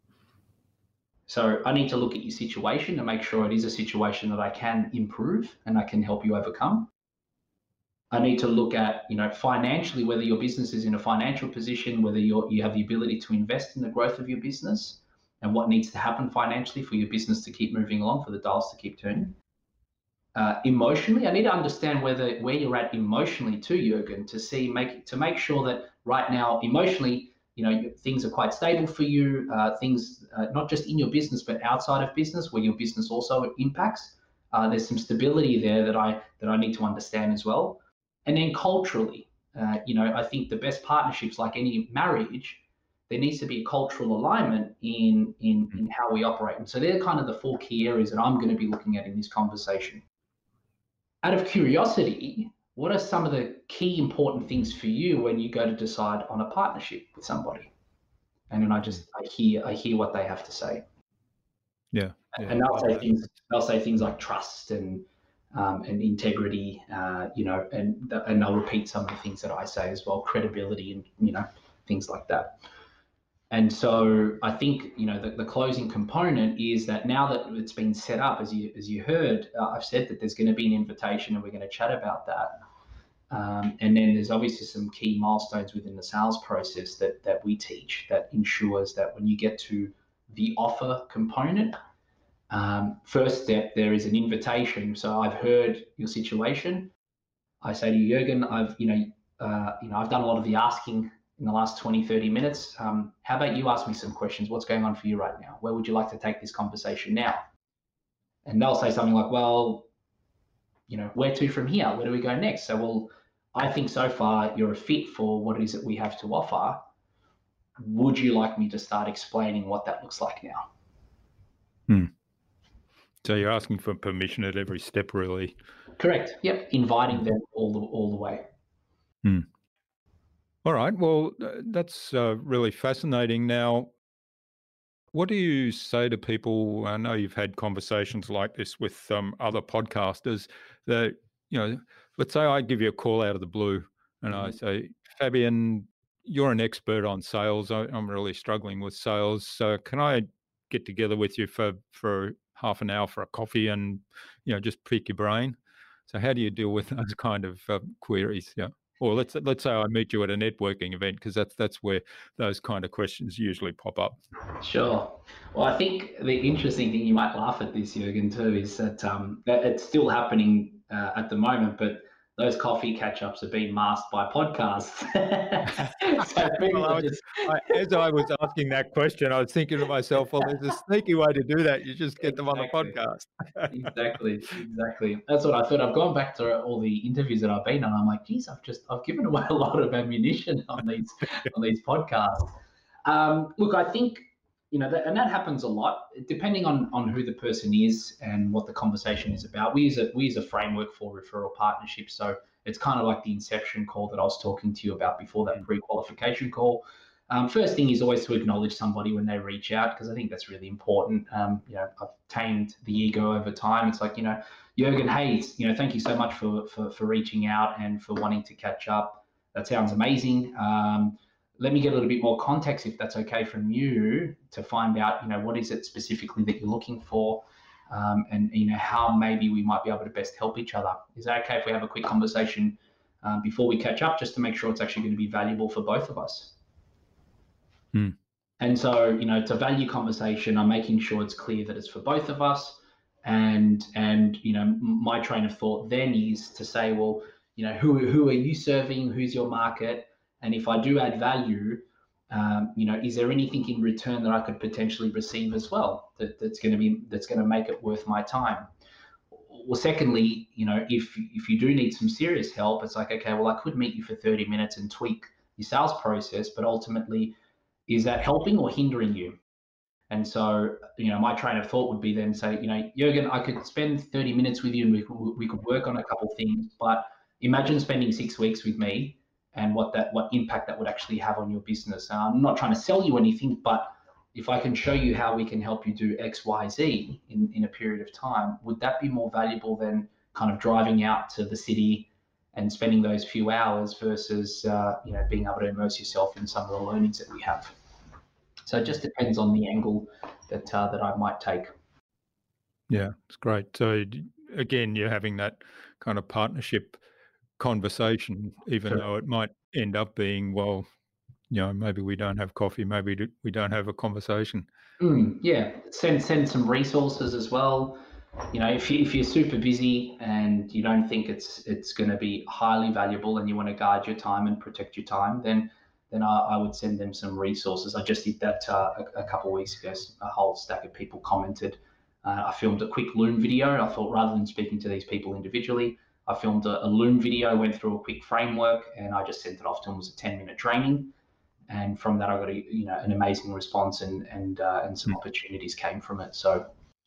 So I need to look at your situation to make sure it is a situation that I can improve and I can help you overcome. I need to look at, you know, financially, whether your business is in a financial position, whether you're, you have the ability to invest in the growth of your business, and what needs to happen financially for your business to keep moving along, for the dials to keep turning. Uh, emotionally, I need to understand whether where you're at emotionally too, Jurgen, to see make to make sure that right now emotionally, you know, things are quite stable for you. Uh, things uh, not just in your business but outside of business, where your business also impacts. Uh, there's some stability there that I that I need to understand as well. And then culturally, uh, you know, I think the best partnerships, like any marriage, there needs to be a cultural alignment in, in, in how we operate. And so they're kind of the four key areas that I'm going to be looking at in this conversation. Out of curiosity, what are some of the key important things for you when you go to decide on a partnership with somebody? And then I just, I hear, I hear what they have to say. Yeah. yeah and they'll say things, they'll say things like trust and, Um, and integrity, uh, you know, and and I'll repeat some of the things that I say as well, credibility and, you know, things like that. And so I think, you know, the, the closing component is that now that it's been set up, as you as you heard, uh, I've said that there's going to be an invitation and we're going to chat about that. Um, and then there's obviously some key milestones within the sales process that that we teach that ensures that when you get to the offer component, Um, first step, there is an invitation. So I've heard your situation. I say to you, Jurgen, I've, you know, uh, you know, I've done a lot of the asking in the last twenty, thirty minutes. Um, how about you ask me some questions? What's going on for you right now? Where would you like to take this conversation now? And they'll say something like, well, you know, where to from here? Where do we go next? So, well, I think so far you're a fit for what it is that we have to offer. Would you like me to start explaining what that looks like now? Hmm. So you're asking for permission at every step, really? Correct. Yep. Inviting them all the all the way. Hmm. All right. Well, that's uh, really fascinating. Now, what do you say to people? I know you've had conversations like this with um, other podcasters that, you know, let's say I give you a call out of the blue and mm-hmm. I say, Fabian, you're an expert on sales. I, I'm really struggling with sales. So can I get together with you for, for half an hour for a coffee and, you know, just pick your brain? So how do you deal with those kind of uh, queries? Yeah. Or let's let's say I meet you at a networking event, because that's that's where those kind of questions usually pop up. Sure. Well, I think the interesting thing, you might laugh at this, Jurgen, too, is that, um, that it's still happening uh, at the moment, but those coffee catch-ups are being masked by podcasts. so well, I was, just... I, as I was asking that question, I was thinking to myself, well, there's a sneaky way to do that. You just get exactly. them on the podcast. exactly, exactly. That's what I thought. I've gone back to all the interviews that I've been on. I'm like, geez, I've just I've given away a lot of ammunition on these on these podcasts. Um, look, I think, you know, that, and that happens a lot, depending on on who the person is and what the conversation is about. We use a we use a framework for referral partnerships, so it's kind of like the inception call that I was talking to you about before, that pre-qualification call. Um, first thing is always to acknowledge somebody when they reach out, because I think that's really important. Um, you know, I've tamed the ego over time. It's like, you know, Jurgen, hey, you know, thank you so much for for for reaching out and for wanting to catch up. That sounds amazing. Um, let me get a little bit more context, if that's okay, from you, to find out, you know, what is it specifically that you're looking for, um, and, you know, how maybe we might be able to best help each other. Is that okay if we have a quick conversation um, before we catch up, just to make sure it's actually going to be valuable for both of us? Hmm. And so, you know, it's a value conversation. I'm making sure it's clear that it's for both of us. And, and you know, my train of thought then is to say, well, you know, who, who are you serving? Who's your market? And if I do add value, um, you know, is there anything in return that I could potentially receive as well that, that's going to be that's going to make it worth my time? Well, secondly, you know, if if you do need some serious help, it's like, okay, well, I could meet you for thirty minutes and tweak your sales process, but ultimately, is that helping or hindering you? And so, you know, my train of thought would be then say, you know, Jurgen, I could spend thirty minutes with you and we could, we could work on a couple of things, but imagine spending six weeks with me and what that what impact that would actually have on your business. Uh, I'm not trying to sell you anything, but if I can show you how we can help you do X, Y, Z in, in a period of time, would that be more valuable than kind of driving out to the city and spending those few hours versus, uh, you know, being able to immerse yourself in some of the learnings that we have? So it just depends on the angle that uh, that I might take. Yeah, it's great. So again, you're having that kind of partnership conversation, even Sure. though it might end up being, well, you know, maybe we don't have coffee, maybe we don't have a conversation. Mm, yeah, send send some resources as well. You know, if you if you're super busy and you don't think it's it's going to be highly valuable and you want to guard your time and protect your time, then then I, I would send them some resources. I just did that uh, a, a couple of weeks ago. A whole stack of people commented. Uh, I filmed a quick Loom video. I thought, rather than speaking to these people individually, I filmed a, a Loom video, went through a quick framework, and I just sent it off to them. It was a ten minute training. And from that, I got a, you know, an amazing response, and and uh, and some mm. opportunities came from it. So,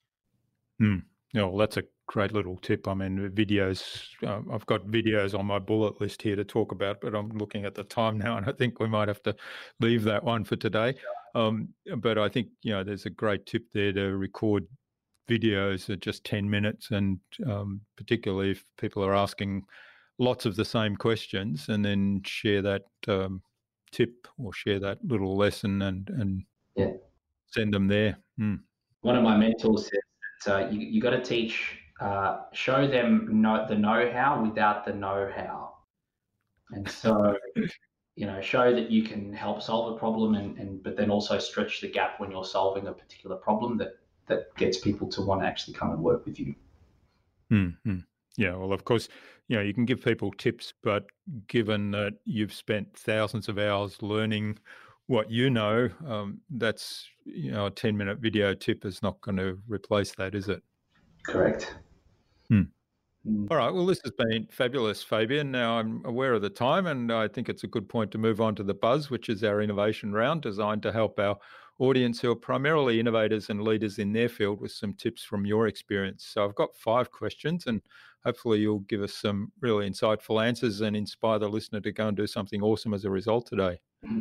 mm. yeah, well, that's a great little tip. I mean, videos. Uh, I've got videos on my bullet list here to talk about, but I'm looking at the time now, and I think we might have to leave that one for today. Um, but I think, you know, there's a great tip there to record videos at just ten minutes, and um, particularly if people are asking lots of the same questions, and then share that. Um, tip or share that little lesson and and yeah. send them there. Mm. One of my mentors says that uh, you you got to teach, uh, show them know, the know-how without the know-how, and so you know, show that you can help solve a problem, and, and but then also stretch the gap when you're solving a particular problem that that gets people to want to actually come and work with you. Mm-hmm. Yeah, well, of course, you know, you can give people tips, but given that you've spent thousands of hours learning what you know, um, that's, you know, a ten minute video tip is not going to replace that, is it? Correct. Hmm. Mm. All right. Well, this has been fabulous, Fabian. Now I'm aware of the time, and I think it's a good point to move on to the buzz, which is our innovation round designed to help our audience who are primarily innovators and leaders in their field with some tips from your experience. So I've got five questions, and hopefully you'll give us some really insightful answers and inspire the listener to go and do something awesome as a result today.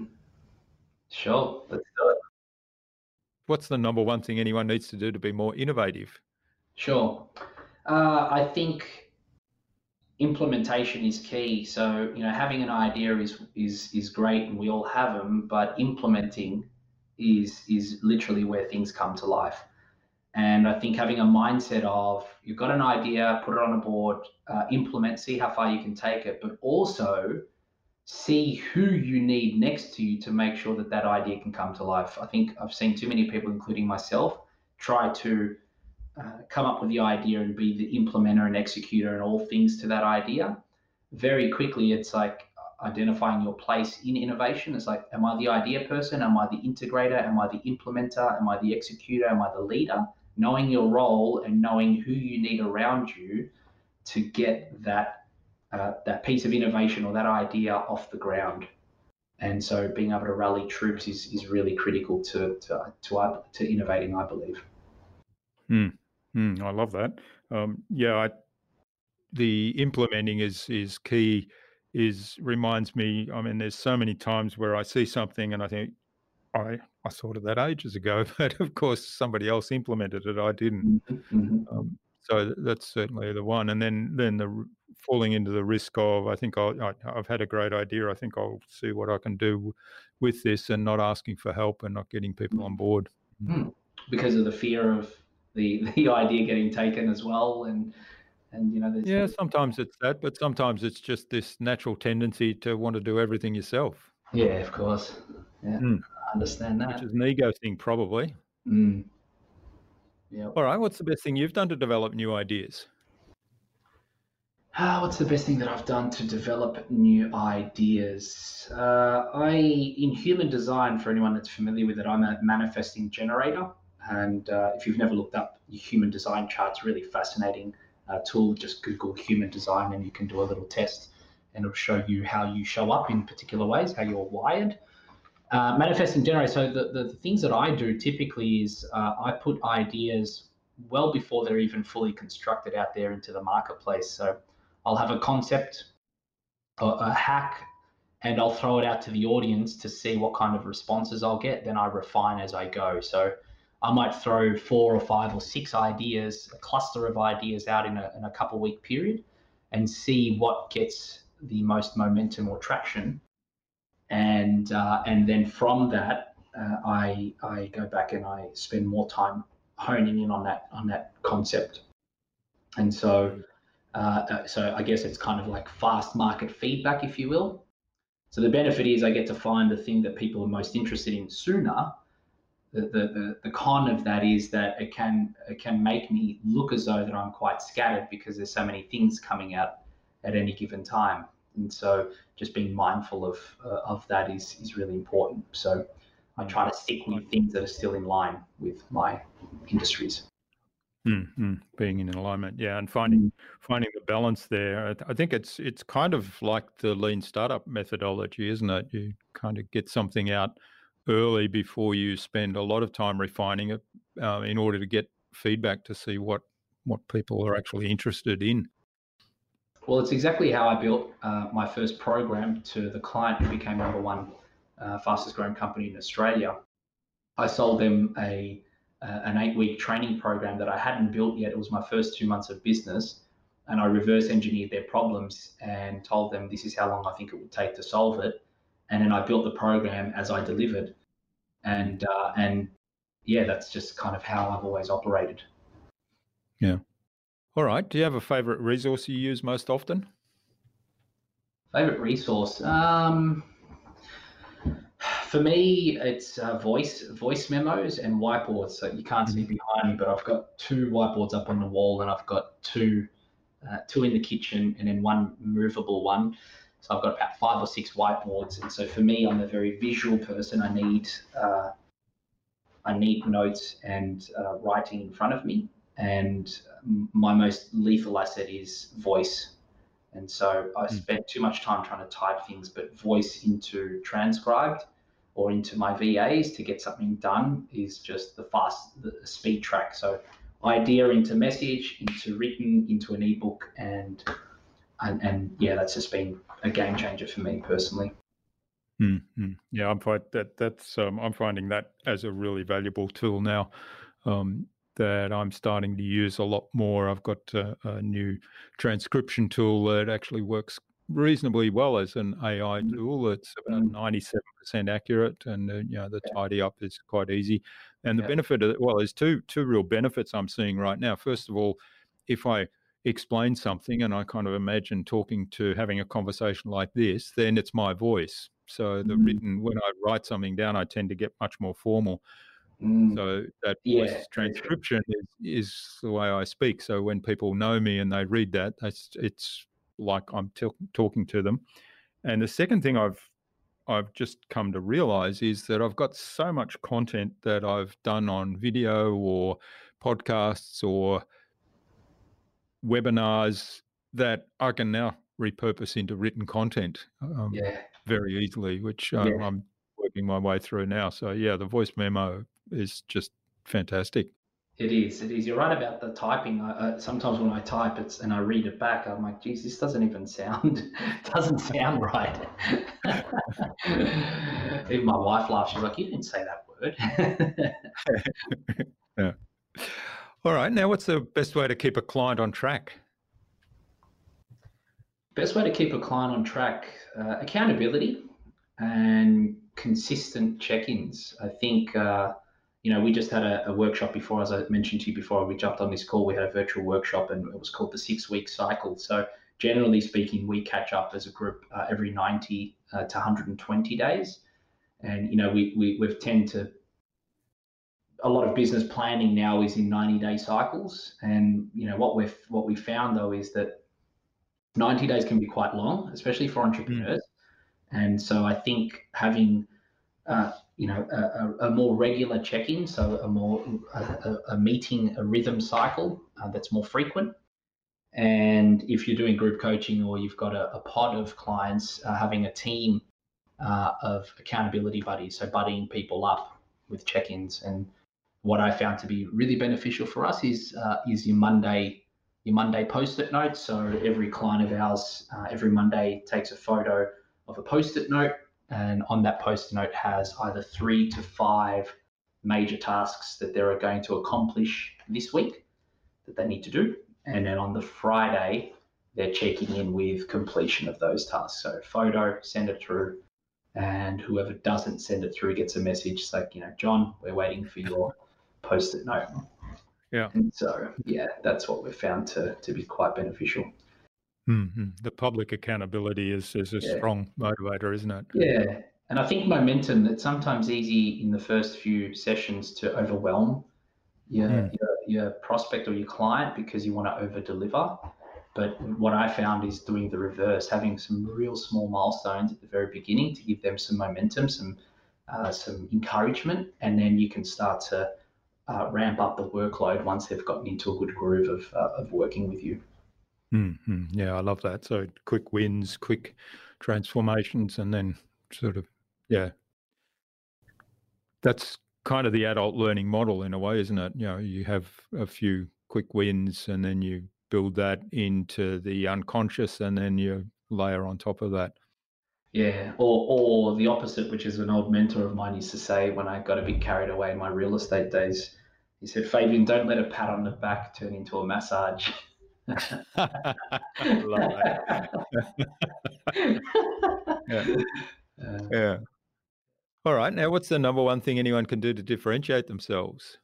Sure, let's do it. What's the number one thing anyone needs to do to be more innovative? Sure. Uh, I think implementation is key. So, you know, having an idea is is is great, and we all have them, but implementing is is literally where things come to life. And I think having a mindset of you've got an idea, put it on a board, uh, implement, see how far you can take it, but also see who you need next to you to make sure that that idea can come to life. I think I've seen too many people, including myself, try to uh, come up with the idea and be the implementer and executor and all things to that idea. Very quickly, it's like identifying your place in innovation. It's like, am I the idea person? Am I the integrator? Am I the implementer? Am I the executor? Am I the leader? Knowing your role and knowing who you need around you to get that uh, that piece of innovation or that idea off the ground. And so being able to rally troops is, is really critical to, to, to, to innovating, I believe. Mm, mm, I love that. Um, yeah, I, the implementing is is key. Is reminds me. I mean, there's so many times where I see something and I think I I thought of that ages ago, but of course somebody else implemented it. I didn't. Mm-hmm, mm-hmm. Um, so th- that's certainly the one. And then then the r- falling into the risk of I think I'll, I, I've had a great idea. I think I'll see what I can do w- with this, and not asking for help and not getting people on board. Mm. Mm. Because of the fear of the the idea getting taken as well, and and you know, there's Yeah, sometimes it's that, but sometimes it's just this natural tendency to want to do everything yourself. yeah, of course, yeah, Mm. I understand Which that. is an ego thing, probably. Mm. Yeah. All right, what's the best thing you've done to develop new ideas? Ah, what's the best thing that I've done to develop new ideas? Uh, I, in human design, for anyone that's familiar with it, I'm a manifesting generator. And uh, if you've never looked up your human design charts, really fascinating uh, tool. Just Google human design and you can do a little test and it'll show you how you show up in particular ways, how you're wired. Uh, manifesting generator. So the, the, the things that I do typically is uh, I put ideas well before they're even fully constructed out there into the marketplace. So I'll have a concept, a, a hack, and I'll throw it out to the audience to see what kind of responses I'll get. Then I refine as I go. So I might throw four or five or six ideas, a cluster of ideas out in a, in a couple week period and see what gets the most momentum or traction. And uh, and then from that, uh, I I go back and I spend more time honing in on that on that concept. And so uh, so I guess it's kind of like fast market feedback, if you will. So the benefit is I get to find the thing that people are most interested in sooner. The, the, the, the con of that is that it can it can make me look as though that I'm quite scattered because there's so many things coming out at any given time. And so just being mindful of uh, of that is is really important. So I try to stick with things that are still in line with my industries. Mm-hmm. Being in alignment, yeah, and finding finding the balance there. I, th- I think it's it's kind of like the lean startup methodology, isn't it? You kind of get something out early before you spend a lot of time refining it uh, in order to get feedback to see what what people are actually interested in. Well, it's exactly how I built uh, my first program to the client who became number one uh, fastest growing company in Australia. I sold them a uh, an eight week training program that I hadn't built yet. It was my first two months of business, and I reverse engineered their problems and told them this is how long I think it would take to solve it. And then I built the program as I delivered, and uh, and yeah, that's just kind of how I've always operated. Yeah. All right. Do you have a favorite resource you use most often? Favorite resource? Um, for me, it's uh, voice voice memos and whiteboards. So you can't see behind me, but I've got two whiteboards up on the wall, and I've got two uh, two in the kitchen, and then one movable one. So I've got about five or six whiteboards. And so for me, I'm a very visual person. I need uh, I need notes and uh, writing in front of me. And my most lethal asset is voice. And so I spent too much time trying to type things, but voice into transcribed or into my V As to get something done is just the fast, the speed track. So idea into message, into written, into an ebook, and and, and yeah, that's just been a game changer for me personally. Mm-hmm. Yeah, I'm find that that's um, I'm finding that as a really valuable tool now. Um, that I'm starting to use a lot more. I've got a, a new transcription tool that actually works reasonably well as an A I tool. It's about ninety-seven percent accurate, and uh, you know the tidy up is quite easy. And the Yeah. benefit of well, there's two two real benefits I'm seeing right now. First of all, if I explain something and I kind of imagine talking to having a conversation like this, then it's my voice. So the Mm. written, when I write something down, I tend to get much more formal. Mm. So that Yeah, voice very true. transcription is, is the way I speak. So when people know me and they read that, that's it's like I'm t- talking to them. And the second thing I've I've just come to realize is that I've got so much content that I've done on video or podcasts or webinars that I can now repurpose into written content. Um, Yeah. very easily, which um, Yeah, I'm working my way through now. So yeah, the voice memo is just fantastic. it is. It is. You're right about the typing. I, I, sometimes when I type it and I read it back, I'm like, geez, this doesn't even sound doesn't sound right. Even my wife laughs. She's like, you didn't say that word. Yeah. All right. Now, what's the best way to keep a client on track? Best way to keep a client on track, uh, accountability and consistent check-ins. I think, uh, you know, we just had a, a workshop before, as I mentioned to you before we jumped on this call. We had a virtual workshop, and it was called the six-week cycle. So generally speaking, we catch up as a group uh, every ninety uh, to one hundred twenty days. And, you know, we, we, we've tend to, a lot of business planning now is in ninety day cycles. And, you know, what we've, what we found though is that ninety days can be quite long, especially for Mm. entrepreneurs. And so I think having, uh, you know, a, a, a more regular check-in, so a more a, a meeting, a rhythm cycle uh, that's more frequent. And if you're doing group coaching or you've got a, a pod of clients, uh, having a team uh, of accountability buddies, so buddying people up with check-ins. And what I found to be really beneficial for us is uh, is your Monday your Monday post-it notes. So every client of ours uh, every Monday takes a photo of a post-it note, and on that post-it note has either three to five major tasks that they're going to accomplish this week that they need to do, and then on the Friday they're checking in with completion of those tasks. So photo, send it through, and whoever doesn't send it through gets a message. It's like, you know, John, we're waiting for your post-it note. Yeah. And so, yeah, that's what we've found to, to be quite beneficial. Mm-hmm. The public accountability is, is a Yeah. strong motivator, isn't it? Yeah. And I think momentum, it's sometimes easy in the first few sessions to overwhelm your, Mm. your, your prospect or your client because you want to over deliver. But what I found is doing the reverse, having some real small milestones at the very beginning to give them some momentum, some uh, some encouragement, and then you can start to uh, ramp up the workload once they've gotten into a good groove of uh, of working with you. Mm-hmm. Yeah, I love that. So quick wins, quick transformations, and then sort of, yeah, that's kind of the adult learning model in a way, isn't it? You know, you have a few quick wins and then you build that into the unconscious and then you layer on top of that. Yeah, or or the opposite, which is an old mentor of mine used to say when I got a bit carried away in my real estate days. He said, "Fabian, don't let a pat on the back turn into a massage." I love that. Yeah. Uh, Yeah. All right. Now, what's the number one thing anyone can do to differentiate themselves?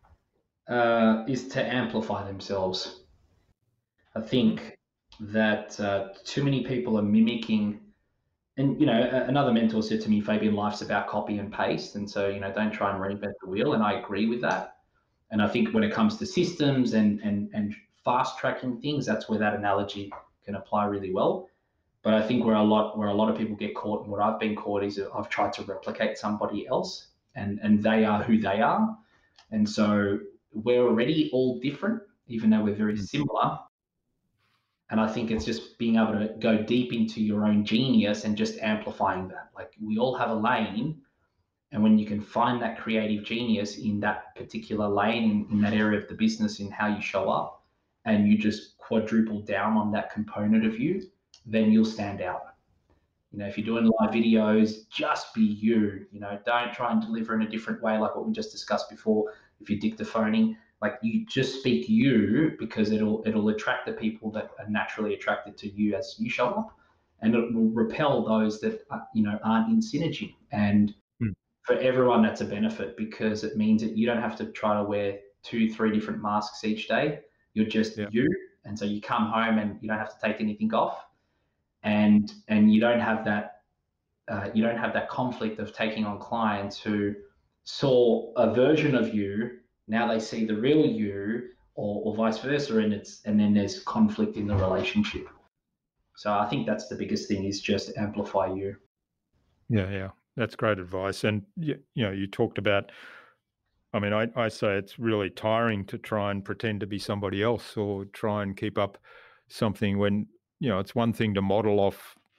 uh, is to amplify themselves. I think that uh, too many people are mimicking. And you know, another mentor said to me, "Fabian, life's about copy and paste, and so you know, don't try and reinvent the wheel." And I agree with that. And I think when it comes to systems and and and fast tracking things, that's where that analogy can apply really well. But I think where a lot where a lot of people get caught, and what I've been caught is I've tried to replicate somebody else, and and they are who they are, and so we're already all different, even though we're very Mm. similar. And I think it's just being able to go deep into your own genius and just amplifying that. Like we all have a lane, and when you can find that creative genius in that particular lane, in, in that area of the business, in how you show up, and you just quadruple down on that component of you, then you'll stand out. You know, if you're doing live videos, just be you. You know, don't try and deliver in a different way, like what we just discussed before. If you're dictaphoning, like you just speak you because it'll it'll attract the people that are naturally attracted to you as you show up, and it will repel those that are, you know aren't in synergy. And Mm. for everyone, that's a benefit because it means that you don't have to try to wear two, three different masks each day. You're just Yeah. you, and so you come home and you don't have to take anything off, and and you don't have that uh, you don't have that conflict of taking on clients who saw a version of you, now they see the real you, or, or vice versa, and it's and then there's conflict in the relationship. So I think that's the biggest thing, is just amplify you. Yeah. Yeah. That's great advice. And, you, you know, you talked about, I mean, I, I say it's really tiring to try and pretend to be somebody else or try and keep up something when, you know, it's one thing to model off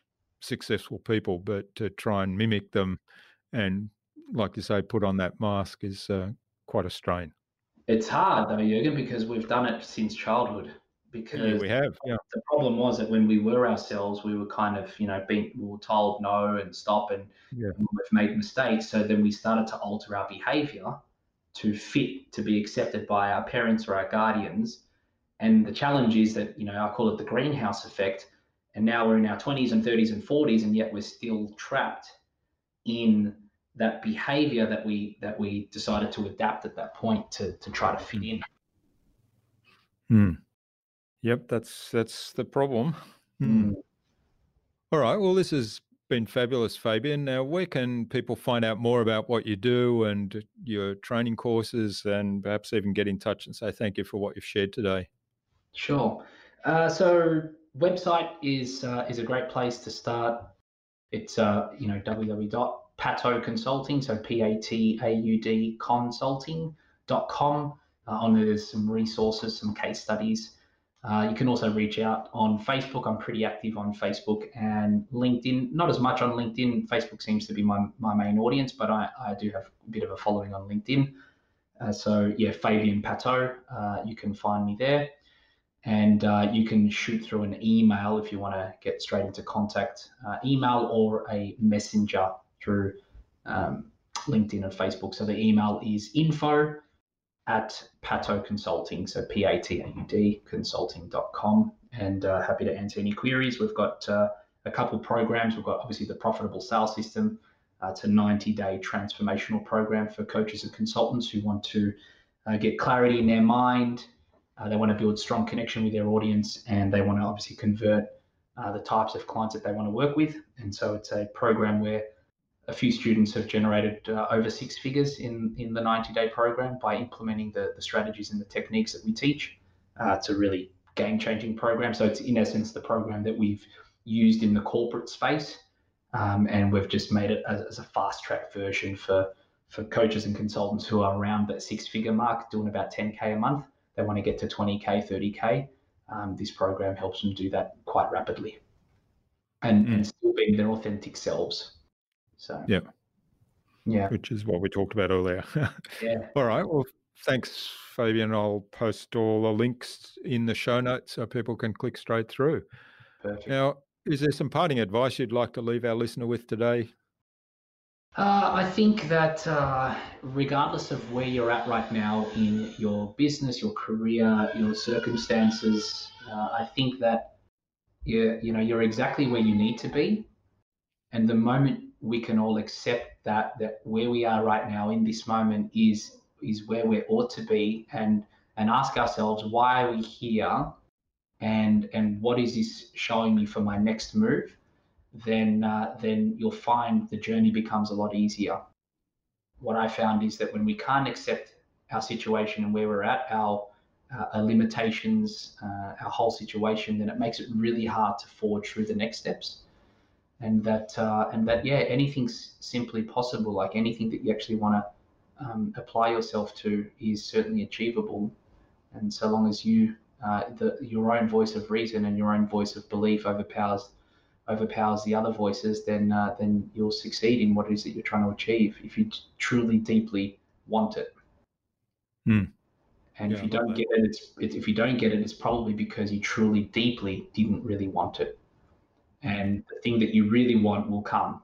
successful people, but to try and mimic them and, like you say, put on that mask is uh, quite a strain. It's hard though, Jürgen, because we've done it since childhood. Yeah, Because we have. Yeah. the problem was that when we were ourselves, we were kind of, you know, being, we were told no and stop, and, Yeah. and we've made mistakes. So then we started to alter our behavior to fit, to be accepted by our parents or our guardians. And the challenge is that, you know, I call it the greenhouse effect. And now we're in our twenties and thirties and forties, and yet we're still trapped in that behavior that we that we decided to adapt at that point to to try to fit in. Hmm. Yep, that's that's the problem. Hmm. Mm. All right. Well, this has been fabulous, Fabian. Now, where can people find out more about what you do and your training courses, and perhaps even get in touch and say thank you for what you've shared today? Sure. Uh, so website is uh, is a great place to start. It's uh, you know w w w dot pato consulting, so P A T A U D consulting dot com. Uh, on there, there's some resources, some case studies. Uh, you can also reach out on Facebook. I'm pretty active on Facebook and LinkedIn. Not as much on LinkedIn. Facebook seems to be my, my main audience, but I, I do have a bit of a following on LinkedIn. Uh, so yeah, Fabian Pato, uh, you can find me there. And uh, you can shoot through an email if you want to get straight into contact, uh, email or a messenger through um, LinkedIn and Facebook. So the email is info at Pato Consulting, so P A T A U D consulting dot com, and uh, happy to answer any queries. We've got uh, a couple programs. We've got obviously the Profitable Sales System. Uh, it's a ninety-day transformational program for coaches and consultants who want to uh, get clarity in their mind. Uh, they want to build strong connection with their audience, and they want to obviously convert uh, the types of clients that they want to work with. And so it's a program where a few students have generated uh, over six figures in, in the ninety-day program by implementing the, the strategies and the techniques that we teach. Uh, it's a really game-changing program. So it's in essence the program that we've used in the corporate space, um, and we've just made it as, as a fast-track version for, for coaches and consultants who are around that six-figure mark, doing about ten K a month. They want to get to twenty K, thirty K. Um, this program helps them do that quite rapidly and, mm. and still being their authentic selves. So, yeah. Yeah. Which is what we talked about earlier. Yeah. All right. Well, thanks, Fabian. I'll post all the links in the show notes so people can click straight through. Perfect. Now, is there some parting advice you'd like to leave our listener with today? Uh, I think that uh, regardless of where you're at right now in your business, your career, your circumstances, uh, I think that you're, you know, you're exactly where you need to be. And the moment we can all accept that, that where we are right now in this moment is is where we ought to be, and and ask ourselves, why are we here, and and what is this showing me for my next move? Then uh, then you'll find the journey becomes a lot easier. What I found is that when we can't accept our situation and where we're at, our, uh, our limitations, uh, our whole situation, then it makes it really hard to forge through the next steps. And that uh, and that yeah, anything's simply possible. Like anything that you actually want to um, apply yourself to is certainly achievable. And so long as you uh, the your own voice of reason and your own voice of belief overpowers overpowers the other voices, then uh, then you'll succeed in what it is that you're trying to achieve if you truly deeply want it. Hmm. And yeah, if you don't get it, it's, it's if you don't get it, it's probably because you truly deeply didn't really want it. And the thing that you really want will come.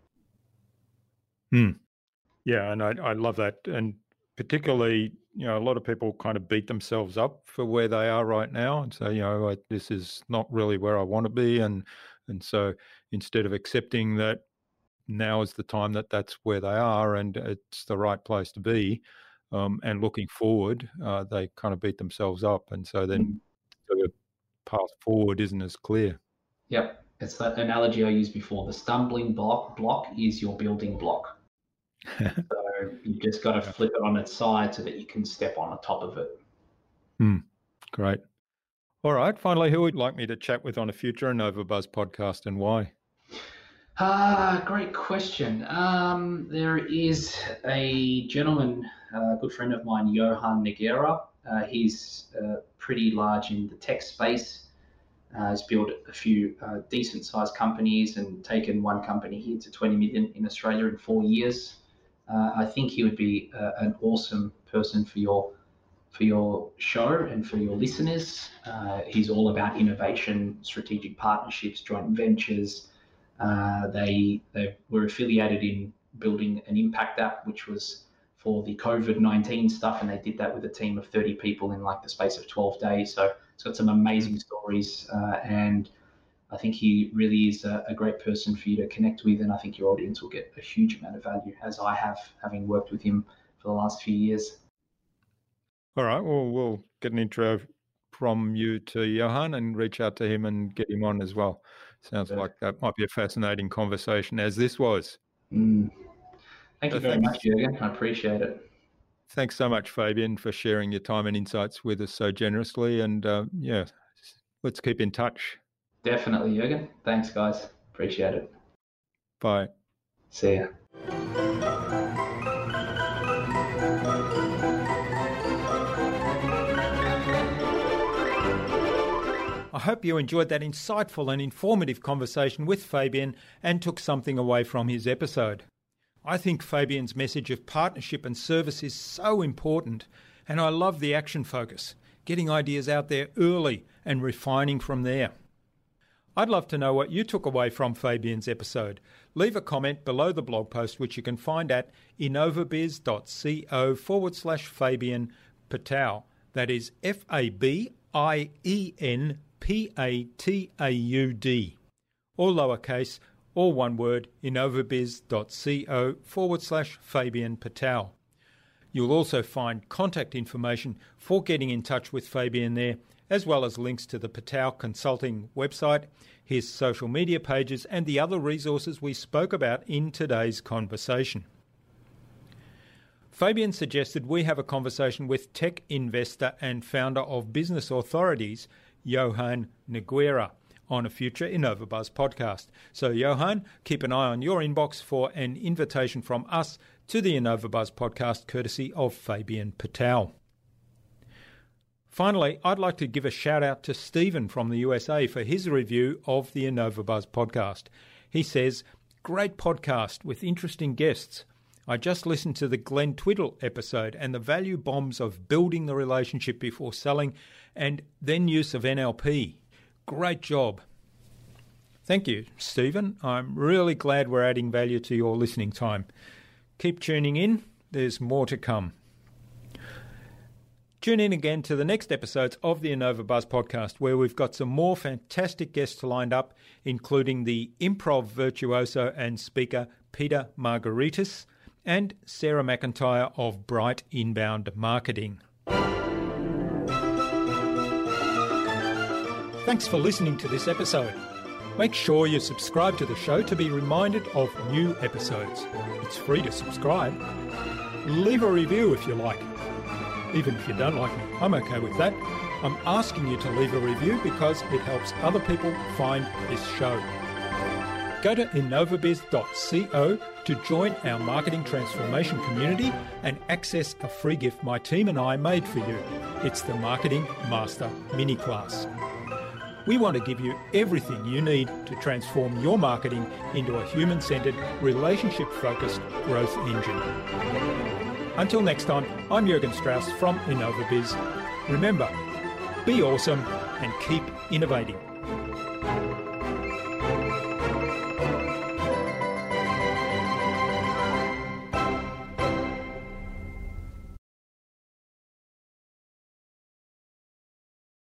Hmm. Yeah, and I, I love that. And particularly, you know, a lot of people kind of beat themselves up for where they are right now and say, you know, like, this is not really where I want to be. And and so instead of accepting that now is the time that that's where they are and it's the right place to be, um, and looking forward, uh, they kind of beat themselves up. And so then the path forward isn't as clear. Yep. It's that analogy I used before. The stumbling block block is your building block. So you've just got to yeah. flip it on its side so that you can step on the top of it. Hmm. Great. All right. Finally, who would like me to chat with on a future InnovaBuzz podcast and why? Ah, uh, great question. Um, there is a gentleman, a good friend of mine, Johan Negera. Uh, he's uh, pretty large in the tech space. Uh, has built a few uh, decent-sized companies and taken one company here to twenty million in Australia in four years. Uh, I think he would be uh, an awesome person for your for your show and for your listeners. Uh, he's all about innovation, strategic partnerships, joint ventures. Uh, they they were affiliated in building an impact app, which was for the COVID nineteen stuff, and they did that with a team of thirty people in like the space of twelve days. So it's got some amazing stories, uh, and I think he really is a, a great person for you to connect with, and I think your audience will get a huge amount of value, as I have, having worked with him for the last few years. All right, well, we'll get an intro from you to Johan and reach out to him and get him on as well. Sounds yeah. like that might be a fascinating conversation, as this was. Mm. Thank you so very thanks. much, Jürgen. I appreciate it. Thanks so much, Fabian, for sharing your time and insights with us so generously. And uh, yeah, let's keep in touch. Definitely, Jürgen. Thanks, guys. Appreciate it. Bye. See ya. I hope you enjoyed that insightful and informative conversation with Fabian and took something away from his episode. I think Fabian's message of partnership and service is so important, and I love the action focus, getting ideas out there early and refining from there. I'd love to know what you took away from Fabian's episode. Leave a comment below the blog post, which you can find at innovabiz.co forward slash Fabian Patau. That is F A B I E N P A T A U D. All lowercase, all one word, innovabiz.co forward slash Fabian Patau. You'll also find contact information for getting in touch with Fabian there, as well as links to the Patau Consulting website, his social media pages, and the other resources we spoke about in today's conversation. Fabian suggested we have a conversation with tech investor and founder of Business Authorities, Johan Nogueira, on a future InnovaBuzz podcast. So, Johan, keep an eye on your inbox for an invitation from us to the InnovaBuzz podcast, courtesy of Fabian Patau. Finally, I'd like to give a shout out to Stephen from the U S A for his review of the InnovaBuzz podcast. He says, "Great podcast with interesting guests. I just listened to the Glenn Twiddle episode and the value bombs of building the relationship before selling and then use of N L P. Great job." Thank you, Stephen. I'm really glad we're adding value to your listening time. Keep tuning in. There's more to come. Tune in again to the next episodes of the InnovaBuzz podcast, where we've got some more fantastic guests lined up, including the improv virtuoso and speaker Peter Margaritis and Sarah McIntyre of Bright Inbound Marketing. Thanks for listening to this episode. Make sure you subscribe to the show to be reminded of new episodes. It's free to subscribe. Leave a review if you like. Even if you don't like me, I'm okay with that. I'm asking you to leave a review because it helps other people find this show. Go to innovabiz dot co to join our marketing transformation community and access a free gift my team and I made for you. It's the Marketing Master Mini Class. We want to give you everything you need to transform your marketing into a human-centered, relationship-focused growth engine. Until next time, I'm Jürgen Strauss from InnovaBiz. Remember, be awesome and keep innovating.